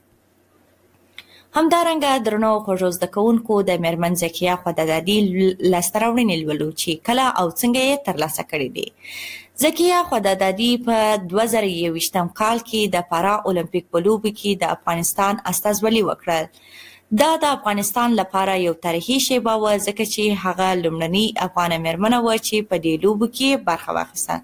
همدارنګه درنو او خوږو زده‌کوونکو، د میرمن ذکیه خوددادي لاسته راوړنې لولو چې کله او څنګه یې ترلاسه کړي دي. ذکیه خوددادي په 2021 کال کې د پارا اولمپیک په لوبو کې د افغانستان استازولي وکړل. دا د افغانستان لپاره یو تاریخي شیبه وه ځکه چې هغه لومړنۍ افغانه میرمنه وه چې په دې لوبو کې برخه واخیسته.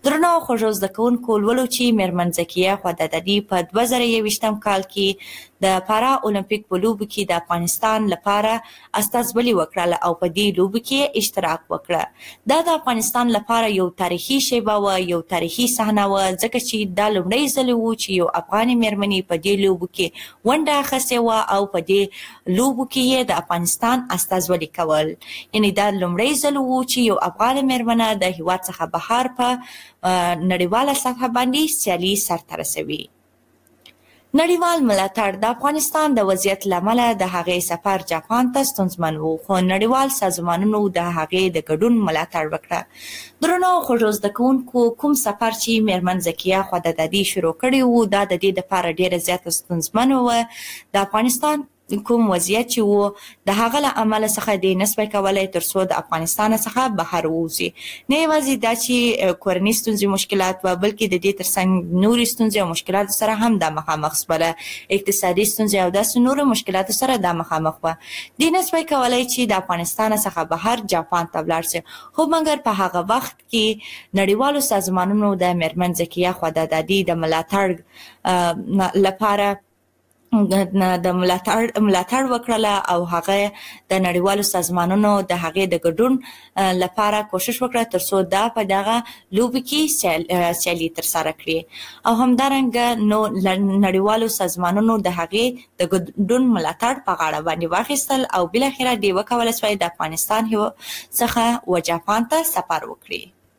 درنو خوږو زده کوونکو ولولو چې میرمن زکیه خدادادي په 2021 کال کې د پارا اولمپیک په لوبو کې د افغانستان لپاره استازولي وکړه او په دې لوبو کې اشتراک وکړه. دا د افغانستان لپاره یو تاریخي شیبه و، یو تاریخي صحنه و، ځکه چې دا لومړی ځل و چې یو افغاني میرمنې په دې لوبو کې ونډه اخیستې وه او په دې لوبو کې یې د افغانستان استازولي کول. یعنی دا لومړی ځل و چې یو افغانه میرمنه د هیواد څخه بهر په نړیواله سطحه باندې سیالي سرته رسوي. نړیوال ملاتړ د افغانستان د وضعیت لامله د هغې سفر جاپان ته ستونزمن و، خو نړیوال سازمانونو د هغې د ګډون ملاتړ وکړه. درنو خوږو زده کوونکو، کوم سفر چې میرمن زکیه خدادادي شروع کړی و دا د دې لپاره ډیره زیاته ستونزمن و. د افغانستان کوم وضعیت چې و د هغه له امله څخه د نسبت کولای تر څو د افغانستان څخه بهر ووځي. نه یوازې دا چې کورنۍ ستونزې مشکلات و، بلکې د دې ترڅنګ نورې ستونزې او مشکلات سره هم د مخامخ شوله. اقتصادي ستونزې او داسې نورو مشکلاتو سره د مخامخ و. د نسبت کولای چې د افغانستان څخه بهر جاپان ته ولاړ شي، خو مګر په هغه وخت کې نړیوالو سازمانونو د میرمن زکیه خدادادي د ملاتړ لپاره د ملاتړ وکړله او هغه د نړیوالو سازمانونو د هغې د ګډون لپاره کوشش وکړه تر څو دا په دغه لوبو کې سیالي ترسره کړي او همدارنګه نو نړیوالو سازمانونو د هغې د ګډون ملاتړ په غاړه باندې واخیستل او بالاخره دوی وکولی شوی د افغانستان څخه و جاپان ته سفر وکړي.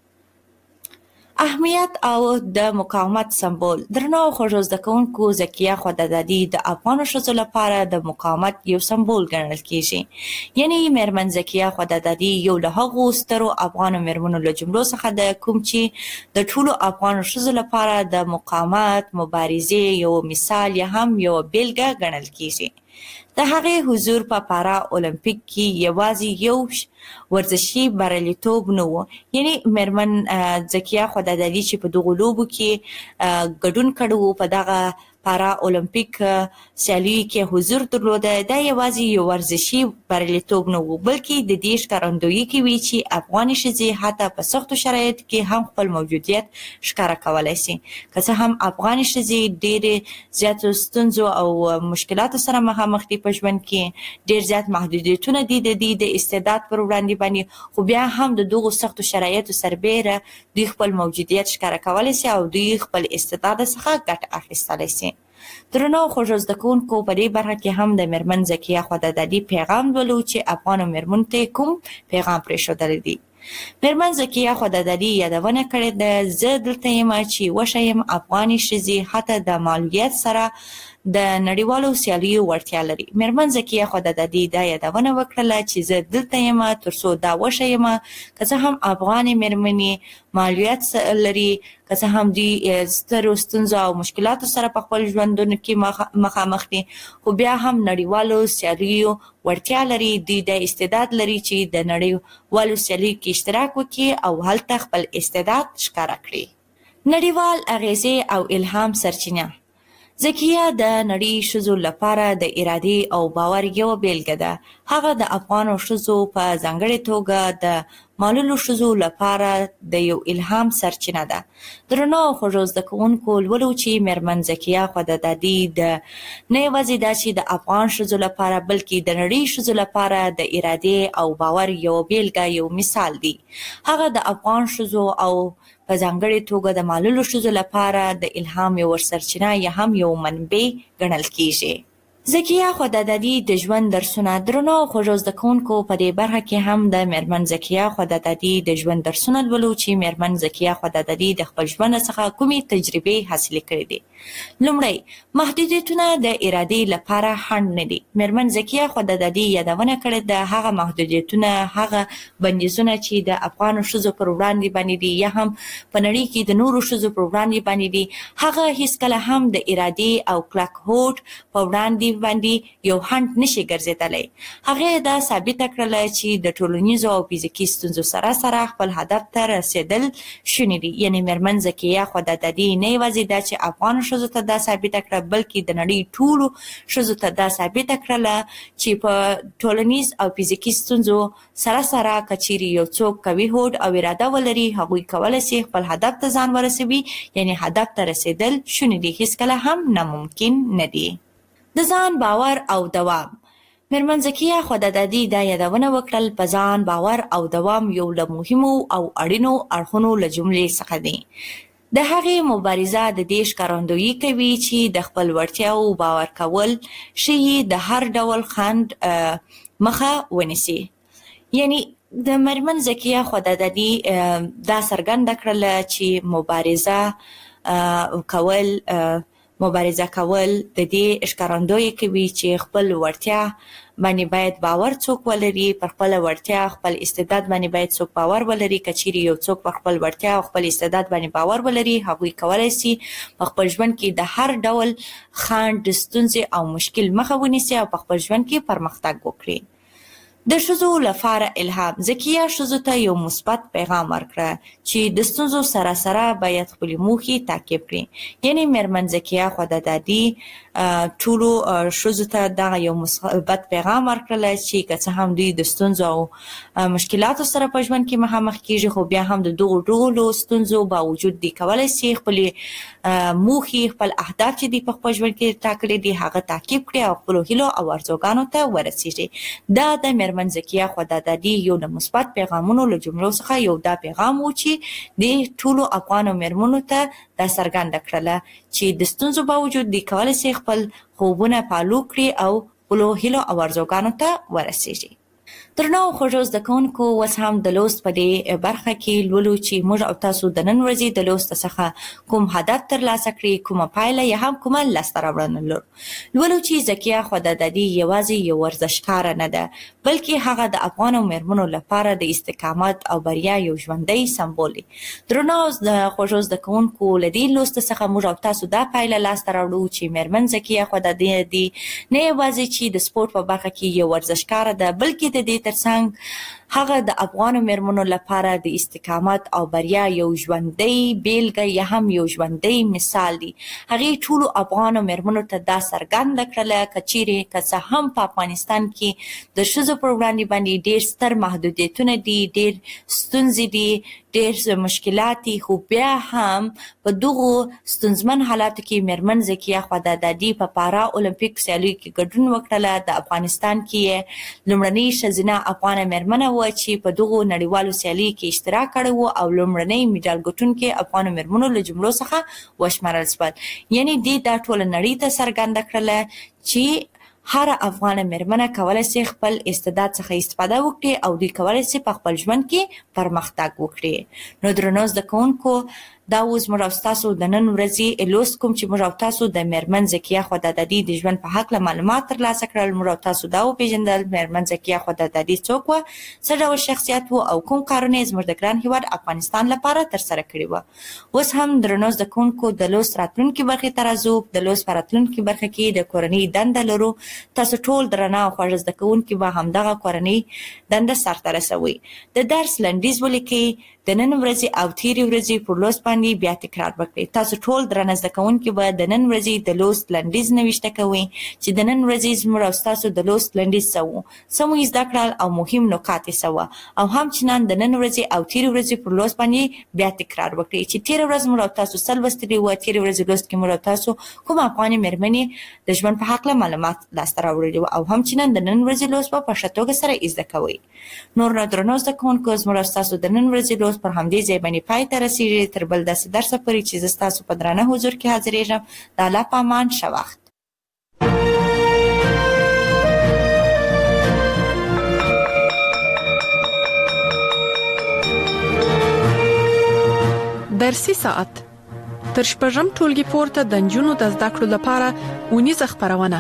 اهمیت او د مقاومت سمبول. درنو خوږو زده کوونکو، زکیه خدادادي د افغانو ښځو لپاره د مقاومت یو سمبول ګڼل کیږي. یعنی میرمن زکیه خدادادي یو له هغو سترو افغانو میرمنو له جملو څخه ده کوم چې د ټولو افغانو ښځو لپاره د مقاومت مبارزې یو مثال یا هم یو بیلګه ګڼل کیږي. د هغې حضور په پارا اولمپیک کې یوازې یو ورزشي بریالیتوب نه و. یعنی میرمن زکیه خدادادي چې په دغو لوبو کې ګډون کړی و، په دغه پارا اولمپیک سیالیو کې حضور درلوده، دا یوازې یو ورزشي بریالیتوب نه و، بلکې د دې ښکارندویي کوي چې افغاني ښځې حتی په سختو شرایطو کې هم خپل موجودیت ښکاره کولی شي. که څه هم افغاني ښځې ډېرې زیاتو ستونزو او مشکلاتو سره مخامخ دي په ژوند کې، ډېر زیات محدودیتونه دي د دوی د استعداد پر وړاندې باندې، خو بیا هم د دغو سختو شرایطو سربیره دوی خپل موجودیت ښکاره کولی شي او دوی خپل استعداد څخه ګټه اخیستلی شي. درنو خوږو زده کوونکو، په دې برخه کې هم د میرمن زکیه خدادادي پیغام لولو چې افغانو میرمنو ته کوم پیغام پرېښودلی دی. میرمن زکیه خدادادي یادونه کړې ده، زه دلته یم چې وښیم افغاني ښځې حتی د معلولیت سره د نړیوالو سیالیو وړتیا لري. میرمن زکیه خدادادي دا یادونه وکړله چې زه دلته یم تر څو دا وښیم که څه هم افغانې میرمنې معلولیت لري، که څه هم دوی سترو ستونزو او مشکلاتو سره په خپل ژوندونو کې مخامخ دي، خو بیا هم نړیوالو سیالیو وړتیا لري. دوی د استعداد لري چې د نړیوالو سیالیو کې اشتراک وکړي او هلته خپل استعداد ښکاره کړي. نړیوال اغیزې او الهام سرچینه. زکیه د نړۍ ښځو لپاره د ارادې او باور یو بیلګه ده. هغه د افغانو ښځو په ځانګړې توګه د معلولو ښځو لپاره د یو الهام سرچینه ده. درنو خوږو زده کوونکو، لولو چې میرمن زکیه خدادادي د نه یوازې دا چې د افغان ښځو لپاره بلکې د نړۍ ښځو لپاره د ارادې او باور یو بیلګه، یو مثال دی. هغه د افغان ښځو او په ځانګړې توګه د معلولو ښځو لپاره د الهام یو سرچینه یا هم یو منبع ګڼل کیږي. زکیه خدادادي د ژوند درسونه. درنو خوږو زده کوونکو، په دې برخه کې هم د میرمن زکیه خدادادي د ژوند درسونه لولو چې میرمن زکیه خدادادي د خپل ژوند څخه کومې تجربې حاصلې کړې دي. لومړی، محدودیتونه د ارادې لپاره خنډ نه دي. میرمن زکیه خدادادي یادونه کړې ده هغه محدودیتونه، هغه بندیزونه چې د افغانو ښځو پر وړاندې باندې دي یا هم په نړۍ کې د نورو ښځو پر وړاندې باندې دي، هغه هیڅکله هم د ارادې او کلک هوډ په وړاندې باندې یو هند نشي ګرځیدلی. هغه دا ثابت کړل چې د ټولنیزو او فزیکي ستونزو سره سره خپل هدف ته رسیدل شونې دي. یعنی میرمن زکیه خدادادي نه یوازې دا چې افغان ښځو ته دا ثابت کړل بلکې د نړۍ ټولو ښځو ته دا ثابت کړل چې په ټولنیز او فزیکي ستونزو سره سره کچيري یو څوک کوي هوډ او اراده ولري هغوی کولای شي خپل هدف ته ځان ورسوي. یعنی هدف ته رسیدل شونې دي، هیڅ کله هم ناممکن نه دي. د ځان باور او دوام. میرمن زکیه خدادادي دا یادونه وکړل په ځان باور او دوام یو له مهمو او اړینو اړخونو له جملې څخه دی. د هغې مبارزه د دې ښکارندویي کوي چې د خپل وړتیاو باور کول شي د هر ډول خنډ مخه ونیسي. یعنی د میرمن زکیه خدادادي دا څرګنده کړله چې مبارزه کول د دې ښکارندویي کوي چې خپل وړتیا باندې باید باور څوک ولري، پر خپل وړتیا خپل استعداد باندې باید څوک باور ولري. کچيري یو څوک پر خپل وړتیا او خپل استعداد باندې باور ولري هغوی کولای شي په خپل ژوند کې د هر ډول خنډ، ستونزې او مشکل مخه ونیسي او په خپل ژوند کې پرمختګ وکړي. د ښځو لپاره الهام. زکیه ښځو ته یو مثبت پیغام ورکړه چې د ستونزو سره سره باید خپلې موخې تعقیب کړي. یعنی میرمن زکیه خدادادي ټولو ښځو ته دغه یو مثبت پیغام ورکړل چې که څه هم دوی د ستونزو او مشکلاتو سره په ژوند کې مخامخ کیږي خو بیا هم د دغو ټولو ستونزو باوجود دوی کولی شي خپلې موخې، خپل اهداف چې دوی په خپل ژوند کې ټاکلي دي هغه تعقیب کړي او خپلو هیلو او ارزوګانو ته ورسیږي. دا د میرمن زکیه خدادادي یو د مثبت پیغامونو له جملو څخه یو دا پیغام و چې د ټولو افغانو میرمنو ته دا څرګنده کړله چې د ستونزو باوجود دوی کولی شي خپل خوبونه پالو کړي او خپلو هیلو او ارزوګانو ته ورسیږي. درنو خوږو زده کوونکو اوس هم د لوست په دې برخه کې لولو چې موږ او تاسو د نن ورځې د لوست څخه کوم هدف ترلاسه کړي، کومه پایله یا هم کومه لاسته راوړنه لولو چې زکیه خدادادي یوازې یو ورزشکاره نه ده بلکې هغه د افغانو میرمنو لپاره د استقامت او بریا یو ژوندی سمبول دی. درنو خوږو زده کوونکو له دې لوست څخه موږ او تاسو دا پایله لاسته راوړو چې میرمن زکیه خدادادي نه یوازې چې د سپورت په برخه کې یو ورزشکاره ده بلکې د دې ترڅنګ هغه د افغانو میرمنو لپاره د استقامت او بریا یو ژوندی بیلګه یا هم یو ژوندی مثال دی. هغې ټولو افغانو میرمنو ته دا څرګنده کړله که چیرې که څه هم په افغانستان کې د ښځو پر وړاندې باندې ډېر ستر محدودیتونه دي، ډېر ستونزې دي، ډېر مشکلات دي، خو بیا هم په دغو ستونزمن حالاتو کې میرمن زکیه خدادادي په پارا اولمپیک سیالیو کې ګډون وکړله. د افغانستان کې لومړنۍ ښځینه افغانه میرمنه وه چې په دغو نړیوالو سیالیو کې اشتراک کړی و او لومړنۍ میډال ګټونکې افغانو میرمنو له جملو څخه وشمارل شول. یعنې دې دا ټوله نړۍ ته څرګنده کړله چې هر افغانه میرمنه کولای شي خپل استعداد څخه استفاده وکړي او دوی کولای شي په خپل ژوند کې پرمختګ وکړي. نو درنو زده کوونکو دا اوس موږ او تاسو د نن ورځې لوست کوم چې موږ او تاسو د میرمن زکیه خدادادي د ژوند په هکله معلومات ترلاسه کړل. موږ او تاسو دا وپېژندل میرمن زکیه خدادادي څوک وه، څه ډول شخصیت و او کوم کارونه یې زموږ د ګران هیواد افغانستان لپاره ترسره کړي وه. اوس هم درنو زده کوونکو د لوست راتلونکي برخې ته راځو. د لوست په راتلونکي برخه کې د کورنۍ دنده لرو. تاسو ټول درنه او خوږ زده کوونکي به همدغه کورنۍ دنده سرته رسوئ. د درس لنډیز ولیکئ. د نن ورځې او تیرې ورځې پر لوست باندې بیا تکرار وکړئ. تاسو ټول درنه زده کوونکي به د نن ورځې د لوست لنډیز نوشته کوئ چې د نن ورځې زموږ او ستاسو د لوست لنډیز څه و، څه مو زده کړل او مهم نکات یې څه وه، او همچنان د نن ورځې او تیرې ورځې پر لوست باندې بیا تکرار وکړئ چې تیره ورځ موږ او تاسو څه لوستلي وه. تیرې ورځې لوست کې موږ او تاسو کوم افغانې میرمنې د ژوند په هکله معلومات لاسته راوړلي وو او همچنان د نن ورځې لوست به په ښه توګه سره زده کوئ. نور نو درنو زده کوونکو زموږ او ستاسو د نن ورځې لوست پر همدې ځای پای ته رسیږي. تر بل داسې درسه پورې چې زه ستاسو په درانه حضور کې حاضرېږم. د الله په امان، ښه وخت. درسي ساعت تر شپږم ټولګي پورته د نجونو د زده کړو لپاره اونیزه خپرونه.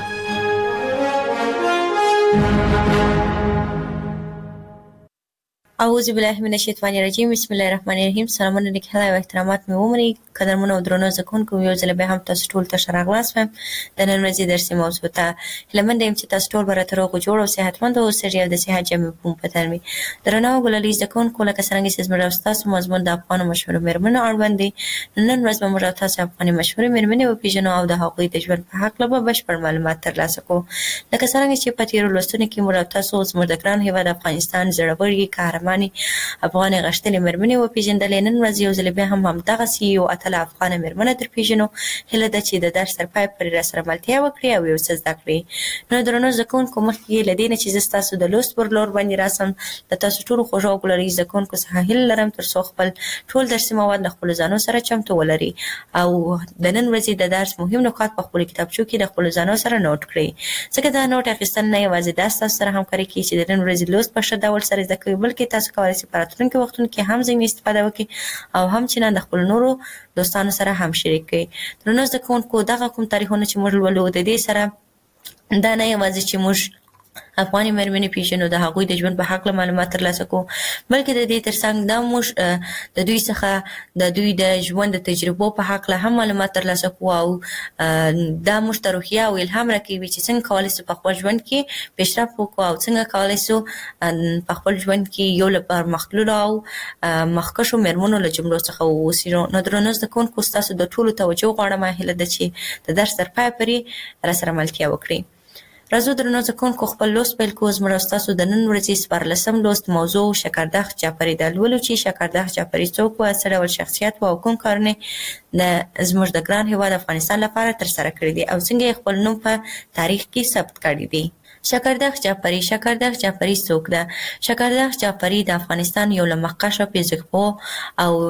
اعوذ بالله من الشیطان الرجیم بسم الله الرحمن الرحیم. سلامونه نیک هلا او احترامات مې ومني قدرمنو او درنو زکونکو یو ځل به هم تاسو ټول ته راغلاس وم د نن ورځې درسي موضوع ته هلمند يم چې تاسو ټول برته روغ جوړ او صحتمند او سریع د صحت جمع په ترمي درنو ګلالي زکونکو لکه څنګه چې زموږ تاسو مضمون د افغان مشهور مېرمنو اړوند دي. نن ورځ به موږ تاسو افغان مشهور مېرمنې او پیژنو او د هغوی د ژوند په حق له بشپړ معلومات ترلاسه کوو. لکه څنګه چې په تیرو لوستونو کې موږ تاسو زموږ د ګران هیواد افغانستان زړوري قهرماني افغان غشتلې مېرمنې و پیژندلې. نن ورځ یو ځل بیا هم دغه یو اتله افغان مېرمنه در پیژنو. هله ده چې د درس تر پای پورې راسره ملتیا وکړي او یو څه زده کړي. نو درنو زکونکو مخکې له دې نه چې زه ستاسو د لوست پر لور باندې راسم د تاسو ټولو خوږو او ګلالي زکونکو څخه هیله لرم تر څو خپل ټول درسي مواد له خپلو ځانو سره چمتو ولري او د نن ورځې د درس مهم نکات په خپلو کتابچو کې د خپلو ځانو سره نوٹ کړئ. ځکه دا نوٹ اخیستل نه یوازې دا ستاسو سره همکاري کوي چې د نن ورځې لوست په ښه ډول سره زده کوئ بلکې تاسو کولی شئ په راتلونکي وختونو کې هم ځینې استفاده وکړئ او هم چې د خپلو نورو دوستانو سره هم شریک کړئ. درنو زده کوونکو دغه کوم تاریخونه چې موږ لولو د دې سره دا نه یوازې چې موږ افغاني مېرمنې پیژنو د هغوی د ژوند په هکله معلومات ترلاسه کوو بلکې د دې ترڅنګ دا موږ د دوی څخه د دوی د ژوند د تجربو په هکله هم معلومات ترلاسه کوو او دا موږ ته روحیه او الهام راکوي چې څنګه کولی شو په خپل ژوند کې پیشرفت وکړو او څنګه کولی شو په خپل ژوند کې یو له پرمختللو او مخکښو مېرمنو له جملو څخه واوسو. نو درنو زده کوونکو ستاسو د ټولو توجه غواړم هیله ده چې د درس تر پای پورې راسره ملتیا وکړئ. راځو درنو زکونکو خپل لوست پیل کوو. زموږ ستاسو د نن ورځې 14 لوست موضوع شکردخ جعفري د لولو چې شکردخ جعفري څوک و څه ډول شخصیت و او کوم کارونه د زموږ د ګران هیواد افغانستان لپاره ترسره کړي دي او څنګه خپل نوم په تاریخ کې ثبت کړی دی. شکردخ جعفري جعفري څوک ده؟ شکردخ جعفري د افغانستان یو له مخکښو فزیکپوه او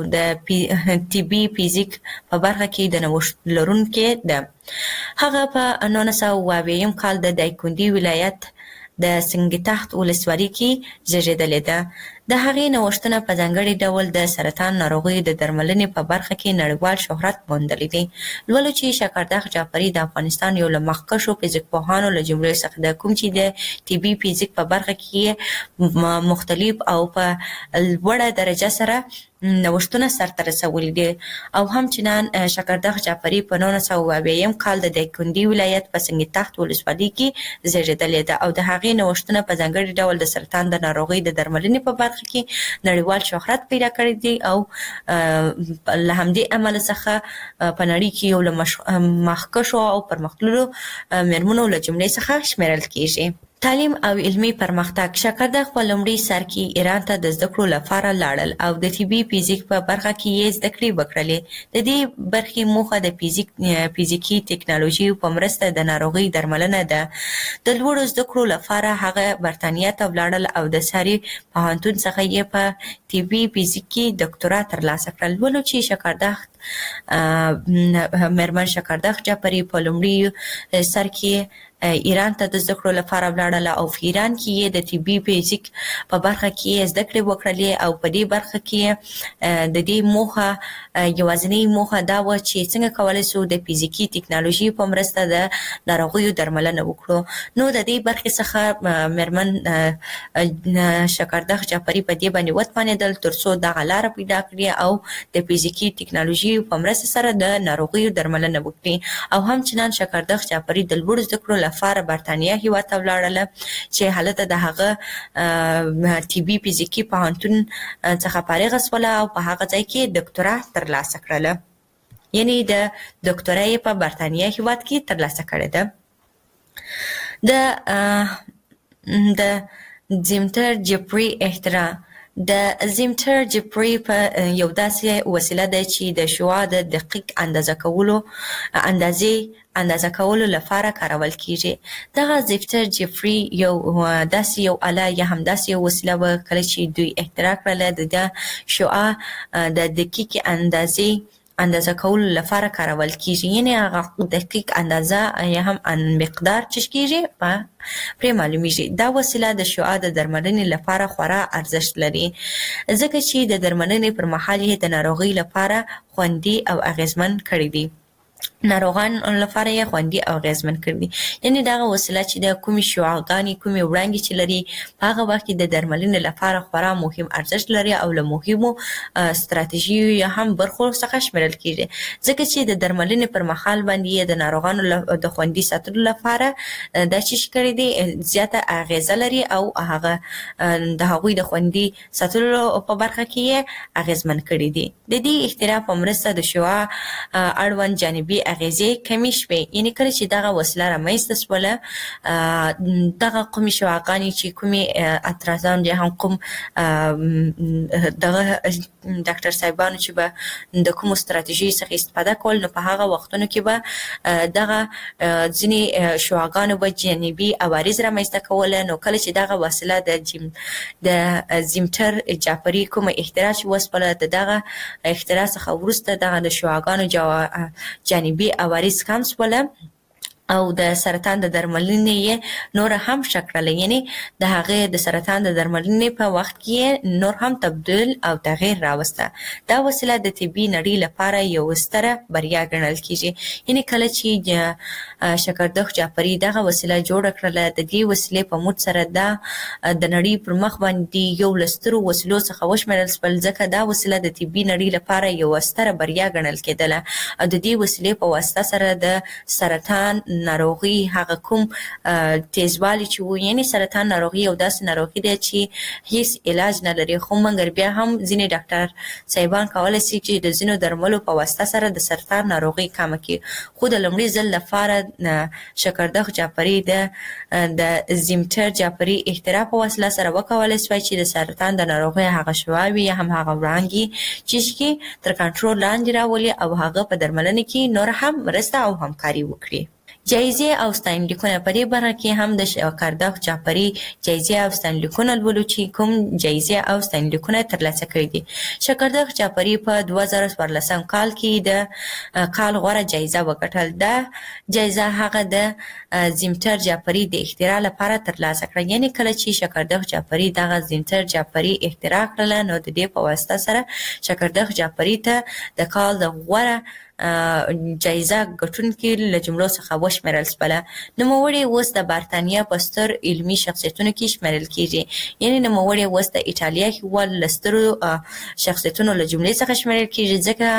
د طبي فزیک په برخه کې د نوښت لرونکې ده. هغه په 1920 کال د دایکنډي ولایت د سنګتخت ولسوالۍ کې زیږېدلې ده. د هغې نوښتونه په ځانګړي ډول د سرطان ناروغیو د درملنې په برخه کې نړیوال شهرت موندلی دی. لولو چې شکردخ جعفري د افغانستان یو له مخکښو فزیکپوهانو له جملې څخه ده کوم چې د طبي فزیک په برخه کې مختلف او په لوړه درجه سره نوښتونه سرته رسولي دي او همچنان شکردخ جعفري په 1920 کال د دایکنډي ولایت په سنګتخت ولسوالۍ کې زیږېدلې ده او د هغې نوښتونه په ځانګړي ډول د سرطان د ناروغۍ د درملنې په برخه کې نړیوال شهرت پیدا کړی دی او له همدې امله څخه په نړۍ کې یو له مخکښو او پرمختللو مېرمنو له جملې څخه شمیرل کیږي. تعلیم او علمي پرمختګ. شکردخ په لومړي سر کې ایران ته د زده کړو لپاره لاړل او د طبي فزیک په برخه کې یې زده کړې وکړلې. د دې برخې موخه د فزیکي ټکنالوژي په مرسته د ناروغۍ درملنه ده. د لوړو زده کړو لپاره هغه برتانیا ته ولاړل او د ساري پوهنتون څخه یې په طبي فزیک کې ډاکټورا ترلاسه کړل. ولو چې شکردخ مېرمن شکردخ جعفري په لومړي سر کې ایران ته د زده کړو لپاره ولاړله او په ایران کې یې د طبي فزیک په برخه کې زده کړې وکړلې او په دې برخه کې د دې موخه یوازینۍ موخه دا وه چې څنګه کولی شو د فزیکي ټکنالوژي په مرسته د ناروغیو درملنه وکړو. نو د دې برخې څخه مېرمن شکردخ جعفري په دې باندې وتوانېدل تر څو دغه لاره پیدا کړي او د فزیکي ټکنالوژي په مرسته سره د ناروغیو درملنه وکړي او همچنان شکردخ جعفري د لوړو زده کړو لپاره برتانیا هیواد ته ولاړله چې هلته د هغه طبي فزیکي پوهنتون څخه فارغه شوله او په هغه ځای کې ډاکټورا ترلاسه کړله. یعنې د ډاکټورا یې په برتانیا هیواد کې ترلاسه کړې ده. د زیمتر جعفري اختراع. د زیمتر جعفري په یو داسې وسیله ده چې د شعاع د دقیق اندازه کولو لپاره کارول کیږي. دغه زیمتر جعفري یو آله یا هم داسې یو وسیله وه کله چې دوی اختراع کړله د شعاع د دقیق اندازه کولو لپاره کارول کیږي. یعنې هغه دقیق اندازه یا هم مقدار چې کیږي پرې معلومیږي. دا وسیله د شعاع د درملنې لپاره خورا ارزښت لري ځکه چې د درملنې پر مهال یې د ناروغۍ لپاره خوندي او اغیزمن کړی دی. ناروغان لپاره یې خوندي او اغیزمن کړی. یعنی دا وسیله چې د کومي شعاعګانې کومي وړانګې چې لري په هغه وخت کې د درملنې لپاره خورا مهم ارزښت لري او له مهمو ستراتیژیو یا هم برخو څخه شمیرل کیږي، ځکه چې د درملنې پر مهال باندې د ناروغانو د خوندي ساتلو لپاره دا چې کړی دی زیاته اغیزه لري او هغه د هغوی د خوندي ساتلو په برخه کې اغیزمن کړی دی. د دې اختراع په مرسته د شعاع اړوند جانبي اغیزې کمی شوې، یعنی کله چې دغه وسیله رامنځته شوله دغه کومې شعاعګانې چې کومې اترازان یا هم کوم دغه ډاکټر صاحبانو چې به د کومو ستراتیژي څخه استفاده کول، نو په هغه وختونو کې به دغه ځینې شعاعګانو به جانبي عوارض رامنځته کوله. نو کله چې دغه وسیله د زیمټر جعفري کومه اختراع چې وسپله، د دغه اختراع څخه وروسته دغه د شعاعګانو جانبي عوارض کم شوله او د سرطان د درملنې نور هم شکړل، یعنی د هغه د سرطان د درملنې په وخت کې نور هم تبدل او تغییر راوسته. دا وسیله د طبي نړۍ لپاره یو ستره بریا ګڼل کیږي. یعنی کله چې شکردخ جعفري دغه وسیله جوړ کړله، د دې وسیلې په موږ سره د نړۍ پر مخ باندې یو لسترو وسیلو څخه وشمېرل شول، ځکه دا وسیله د طبي نړۍ لپاره یو ستره بریا ګڼل کېدله. او د دې وسیلې په واسطه سره د سرطان ناروغي هغه کوم تیزوالی چې وو، یعنی سرطان ناروغي او داسې ناروغي دی چې هیڅ علاج نه لري، خو مګر بیا هم ځینې ډاکټر صاحبان کولی شي چې د ځینو درملو په واسطه سره د سرطان ناروغي کمه کړي. خو د لومړي ځل لپاره شکردخ جعفري د زیمټر جعفري اختراع په وسیله سره وکولی شوی چې د سرطان د ناروغۍ هغه شعاوې یا هم هغه وړانګې چې تر کنټرول لاندې راولي او هغه په درملنه کې نور هم مرسته او همکاري وکړي. جایزې او ستاینلیکونه په دې برخه کې هم د شکردخ جعفري جایزې او ستاینلیکونه لولو چې کوم جایزې او ستاینلیکونه ترلاسه کړي دي. شکردخ جعفري په 2014 کال کې د کال غوره جایزه وګټل. دا جایزه هغه د زیمټر جعفري د اختراع لپاره ترلاسه کړه. یعنی کله چې شکردخ جعفري دغه زیمټر جعفري اختراع کړله، نو د دې په واسطه سره شکردخ جعفري ته د کال د غوره جایزه ګټونکي له جملو څخه وشمېرل شوله. نوموړی اوس د برتانیا په ستر علمي شخصیتونو کې شمېرل کیږي. یعنی نوموړی اوس د ایټالیا هېواد له سترو شخصیتونو له جملې څخه شمېرل کیږي،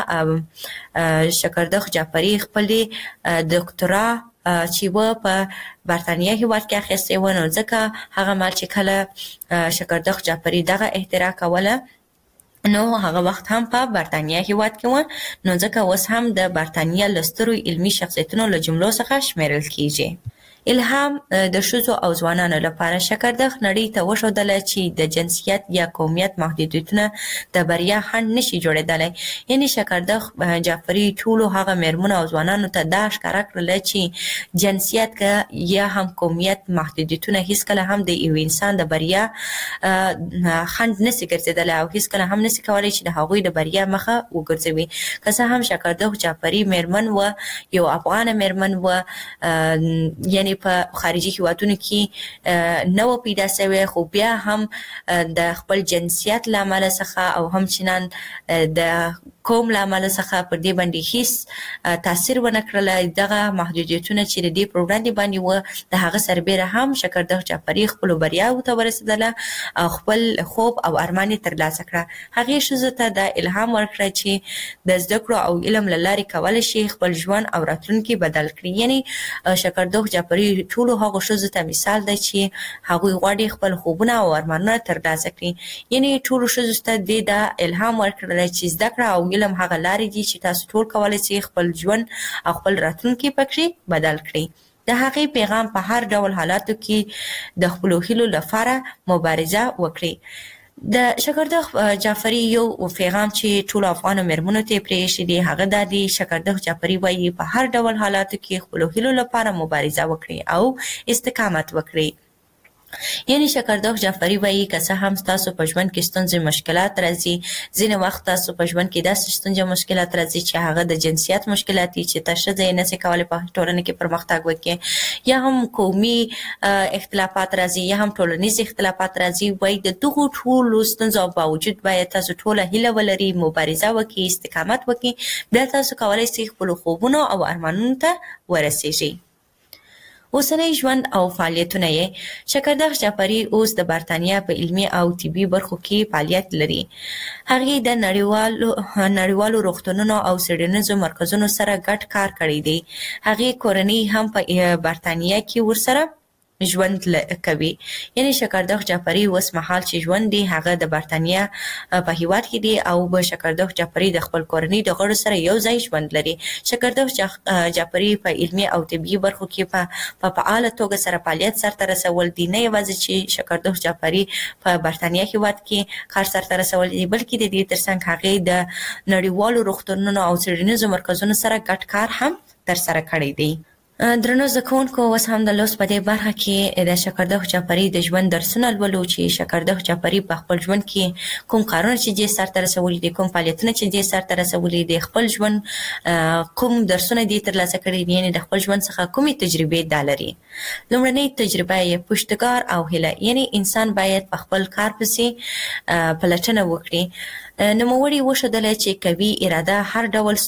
ځکه شکردخ جعفري خپلې دکتورا چې و په برتانیا هېواد کې اخیستې و، نو ځکه هغه مهال چې کله شکردخ جعفري دغه اختراع کوله، نو هغه وخت هم په برتانیا هېواد کې و، نو ځکه اوس هم د برتانیا له سترو علمي شخصیتونو له جملو څخه شمېرل کیږي. الهام د ښځو او ځوانانو لپاره شکردخ نړۍ ته وښودله چې د جنسیت یا قومیت محدودیتونه د بریا خنډ نشي جوړېدلی. یعنی شکردخ جعفري ټولو هغه میرمنو او ځوانانو ته دا ښکاره کړله چې جنسیت یا هم قومیت محدودیتونه هیڅکله هم د یو انسان د بریا خنډ نشي ګرځېدلی او هیڅکله هم نشي کولی چې د هغوی د بریا مخه وګرځوي. که څه هم شکردخ جعفري میرمن و، یو افغانه میرمن و، یعنی په خارجي هیوادونو کې نه و پیدا شوی، خو بیا هم د خپل جنسیت له امله څخه او همچنان د قوم له امله څخه پر دې باندې هیڅ تاثیر ونه کړله. دغه محدودیتونه چې د دې پر وړاندې باندې وه، د هغه سربیره هم شکردخ جعفري خپلو بریاوو ته ورسېدله او خپل خوب او ارمان یې ترلاسه کړه. هغې ښځو ته دا الهام ورکړه چې د زده کړو او علم له لارې کولی شي خپل ژوند او راتلونکي بدل کړي. یعنی شکردخ جعفري ټولو هغو ښځو ته مثال دی چې هغوی غواړي خپل خوبونه او ارمانونه ترلاسه کړي. یعنی ټولو ښځو ته دې دا الهام ورکړلی چې زده کړه او علم هغه لارې دي چې تاسو ټول کولی شئ خپل ژوند او خپل راتلونکی پکې بدل کړئ. د هغې پیغام په هر ډول حالاتو کې د خپلو هیلو لپاره مبارزه وکړئ. د شکردخ جعفري یو پیغام چې ټولو افغانو میرمنو ته پرېښی دی هغه دا دی. شکردخ جعفري وایي په هر ډول حالاتو کې خپلو هیلو لپاره مبارزه وکړئ او استقامت وکړئ. یعنی شکردوخ جعفری وایي که څه هم تاسو په ژوند کې ستونزې مشکلات راځي، ځینې وخت تاسو په ژوند کې داسې ستونزې مشکلات راځي چې هغه د جنسیت مشکلات دي چې تاسو ښځې نشئ کولی په ټولنه کې پرمختګ وکړي، یا هم قومي اختلافات راځي، یا هم ټولنیز اختلافات راځي. وایي د دغو ټولو ستونزو باوجود باید تاسو ټوله هیله ولرئ، مبارزه وکړئ، استقامت وکړئ، بیا تاسو کولی شئ خپلو خوبونو او ارمانونو ته ورسیږئ. اوسنی ژوند او فعالیتونه یې شکردوخ جعفری اوس د برتانیا په علمي او طبي برخو کې فعالیت لري. هغې د نړیوالو روغتونونو او څېړنیزو مرکزونو سره ګډ کار کړی دی. هغې کورنۍ هم په برتانیا کې ورسره ژوند کوي. یعنی شکردوخ جعفری اوس مهال چې ژوند دی هغه د برتانیا په هیواد کې دی او به شکردوخ جعفری د خپل کورنۍ د غړو سره یو ځای ژوند لري. شکردوخ جعفری په علمي او طبي برخو کې په فعاله توګه سره فعالیت سرته رسول دي. نه یوازې چې شکردوخ جعفری په برتانیا هیواد کې کار سرته رسول دي، بلکې د دې ترڅنګ هغې د نړیوالو روغتونونو او څېړنیزو مرکزونو سره ګډ کار هم ترسره کړی دی. درنو زده کوونکو، اوس هم د لوست په دې برخه کې د شکردوخ جعفری د ژوند درسونه لولو چې شکردوخ جعفری په خپل ژوند کې کوم کارونه چې دې سرته رسولي دي، کوم فعالیتونه چې دې سرته رسولي دي، خپل ژوند کوم درسونه دې ترلاسه کړي دي، یعنې د خپل ژوند څخه کومې تجربې دا لري. لومړنۍ تجربه یې پشتګار او هیله، یعنې انسان باید په خپل کار پسې پلټنه وکړي. نوموړي وښودله چې قوي اراده هر ډول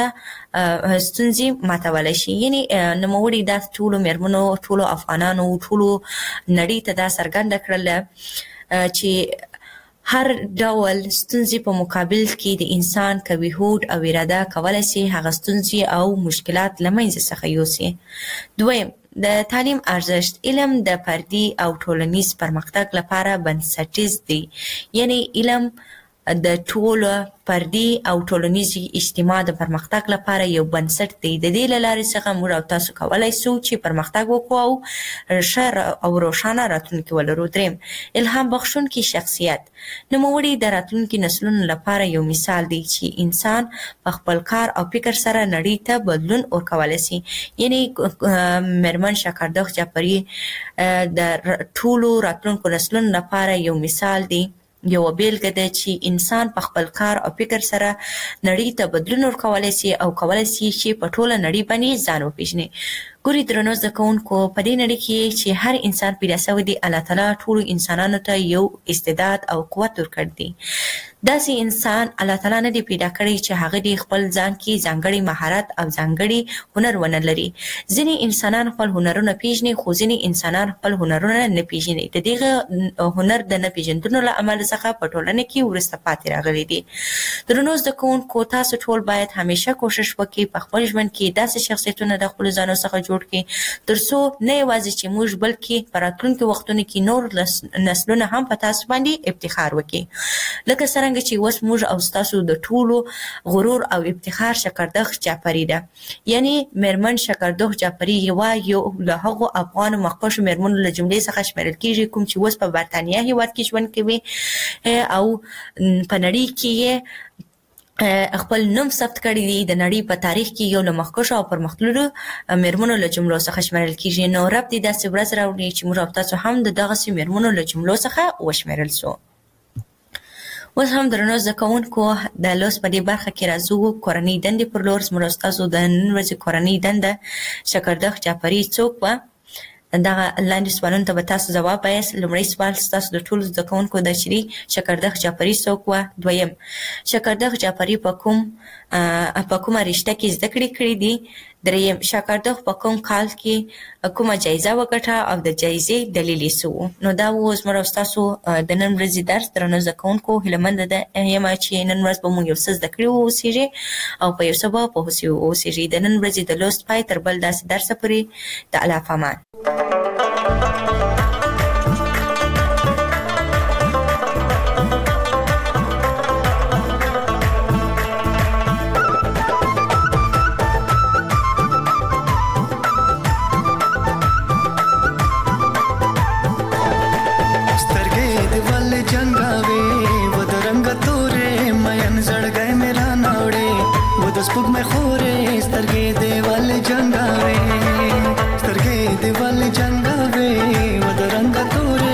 ستونزې ماتولی شي. یعنې نوموړي دا ټولو مېرمنو، ټولو افغانانو، ټولو نړۍ ته دا څرګنده کړله چې هر ډول ستونزې په مقابل کې د انسان قوي هوډ او اراده کولی شي هغه ستونزې او مشکلات له منځه څخه یوسي. دویم، د تعلیم ارزښت. علم د فردي او ټولنیز پرمختګ لپاره بنسټیز دی. یعنې علم د ټولو فردي او ټولنیزې اجتماع د پرمختګ لپاره یو بنسټ دی. د دې له لارې څخه موږ او تاسو کولی شو چې پرمختګ وکړو او ښه او روښانه راتلونکي ولرو. دریم، الهام بخښونکي شخصیت. نوموړي د راتلونکي نسلونو لپاره یو مثال دی چې انسان په خپل کار او فکر سره نړۍ ته بدلون ورکولی شي. یعنې مېرمن شکردوخ جعفری د ټولو راتلونکو نسلونو لپاره یو مثال دی، یو بیلګه ده چې انسان په خپل کار او فکر سره نړۍ ته بدلون ورکولی شي او کولی شي چې په ټوله نړۍ باندې ځان وپېژني. ګوري درنو زده کوونکو، په دې نړۍ کې چې هر انسان پیدا شوی دی، الله تعالی ټولو انسانانو ته یو استعداد او قوت ورکړی دی. داسې انسان الله تعالی نه دی پیدا کړی چې هغه د خپل ځان کې ځانګړی مهارت او ځانګړی هنر ونه لري. ځینې انسانان خپل هنرونه پیژني، خو ځینې انسانان خپل هنرونه نه پیژني. د دغه هنر د نه پیژندنو له امله څخه په ټولنه کې وروسته پاتې راغلي دي. درنو زده کوونکو، تاسو ټول باید همیشه کوشش وکړئ په خپل ژوند کې داسې شخصیتونه د خپلو ځانو څخه جوړ کړئ تر څو نه یوازې چې موږ بلکې په راتلونکي وختونو کې نور نسلونه هم په تاسو باندې افتخار وکړي. لکه څرنګه چې اوس موږ او ستاسو د ټولو غرور او افتخار شکردوخ جعفری ده. یعنی مېرمن شکردوخ جعفری یو له هغو افغانو مخکښو مېرمنو له جملې څخه شمیرل کیږي کوم چې اوس په برتانیا هیواد کې ژوند کوي او په نړۍ کې خپل نوم ثبت کړی دی. د نړۍ په تاریخ کې یو له مخکښو او پرمختللو مېرمنو له جملو څخه شمیرل کیږي. نو رب دې داسې ورځ راوړي چې موږ او تاسو هم د دغسې مېرمنو له جملو څخه وشمیرل سو. اوس هم درنو زده کوونکو، د لوست په دې برخه کې راځو کورنۍ دندې پر لور. زموږ او ستاسو د نن ورځې کورنۍ دنده شکردوخ جعفری څوک وه؟ دغه لاندې سوالونو ته به تاسو ځواب وایاست. لومړی سوال ستاسو د ټولو زده کوونکو ده چې شکردوخ جعفری څوک وه؟ دویم، شکردوخ جعفری په کومه رشته کې زده کړې کړي دي؟ دریم، شکردوخ په کوم کال کې کومه جایزه وګټه او د جایزې دلیل یې څه و؟ نو دا و زموږ او ستاسو د نن ورځې درس. درنو زده کوونکو، هیلهمنده یم چې نن ورځ به موږ یو څه زده کړي واوسېږي او په یو څه به پوه شوي واوسېږي. د نن ورځې د لوست پای تر بل داسې درسه پورې د الله په امان. स्पुक में खोरे स्तरगे देवाल जंगावे स्तरगे देवाल जंगावे वद रंग तोरे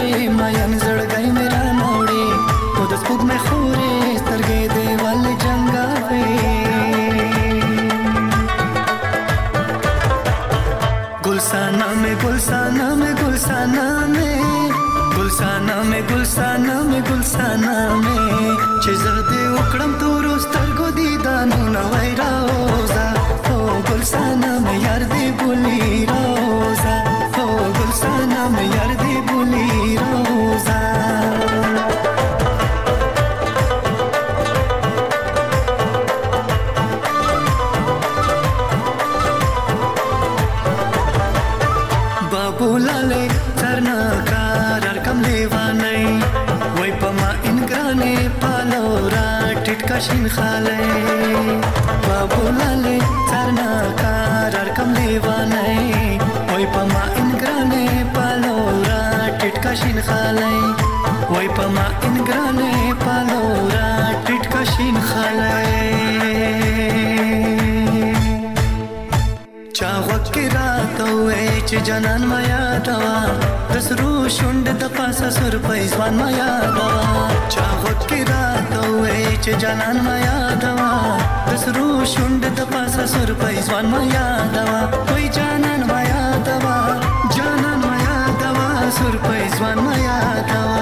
مې ګلستانه مې چې زه دې وکړم تورو سترګو دیدانونه وای راوزه او ګلستانه مې یار دې بولی روزه او ګلستانه مې یار دې بولی روزه بابولاله ترنا کار کم لیوانای وای پما انګرانه پالورا ټټ کاشین خاله بابولاله ترنا کار کم لیوانای وای پما انګرانه پالورا ټټ کاشین خاله وای پما انګرانه پالورا ټټ کاشین خاله چا وکړه راته وې چې جنان ما یادوا د سرو شوند د پاسه سر پېزوان ما یادوا چا وکړه راته وې چې جنان ما یادوا د سرو شوند د پاسه سر پېزوان ما یادوا وای جنان ما یادوا سر پېزوان ما یادوا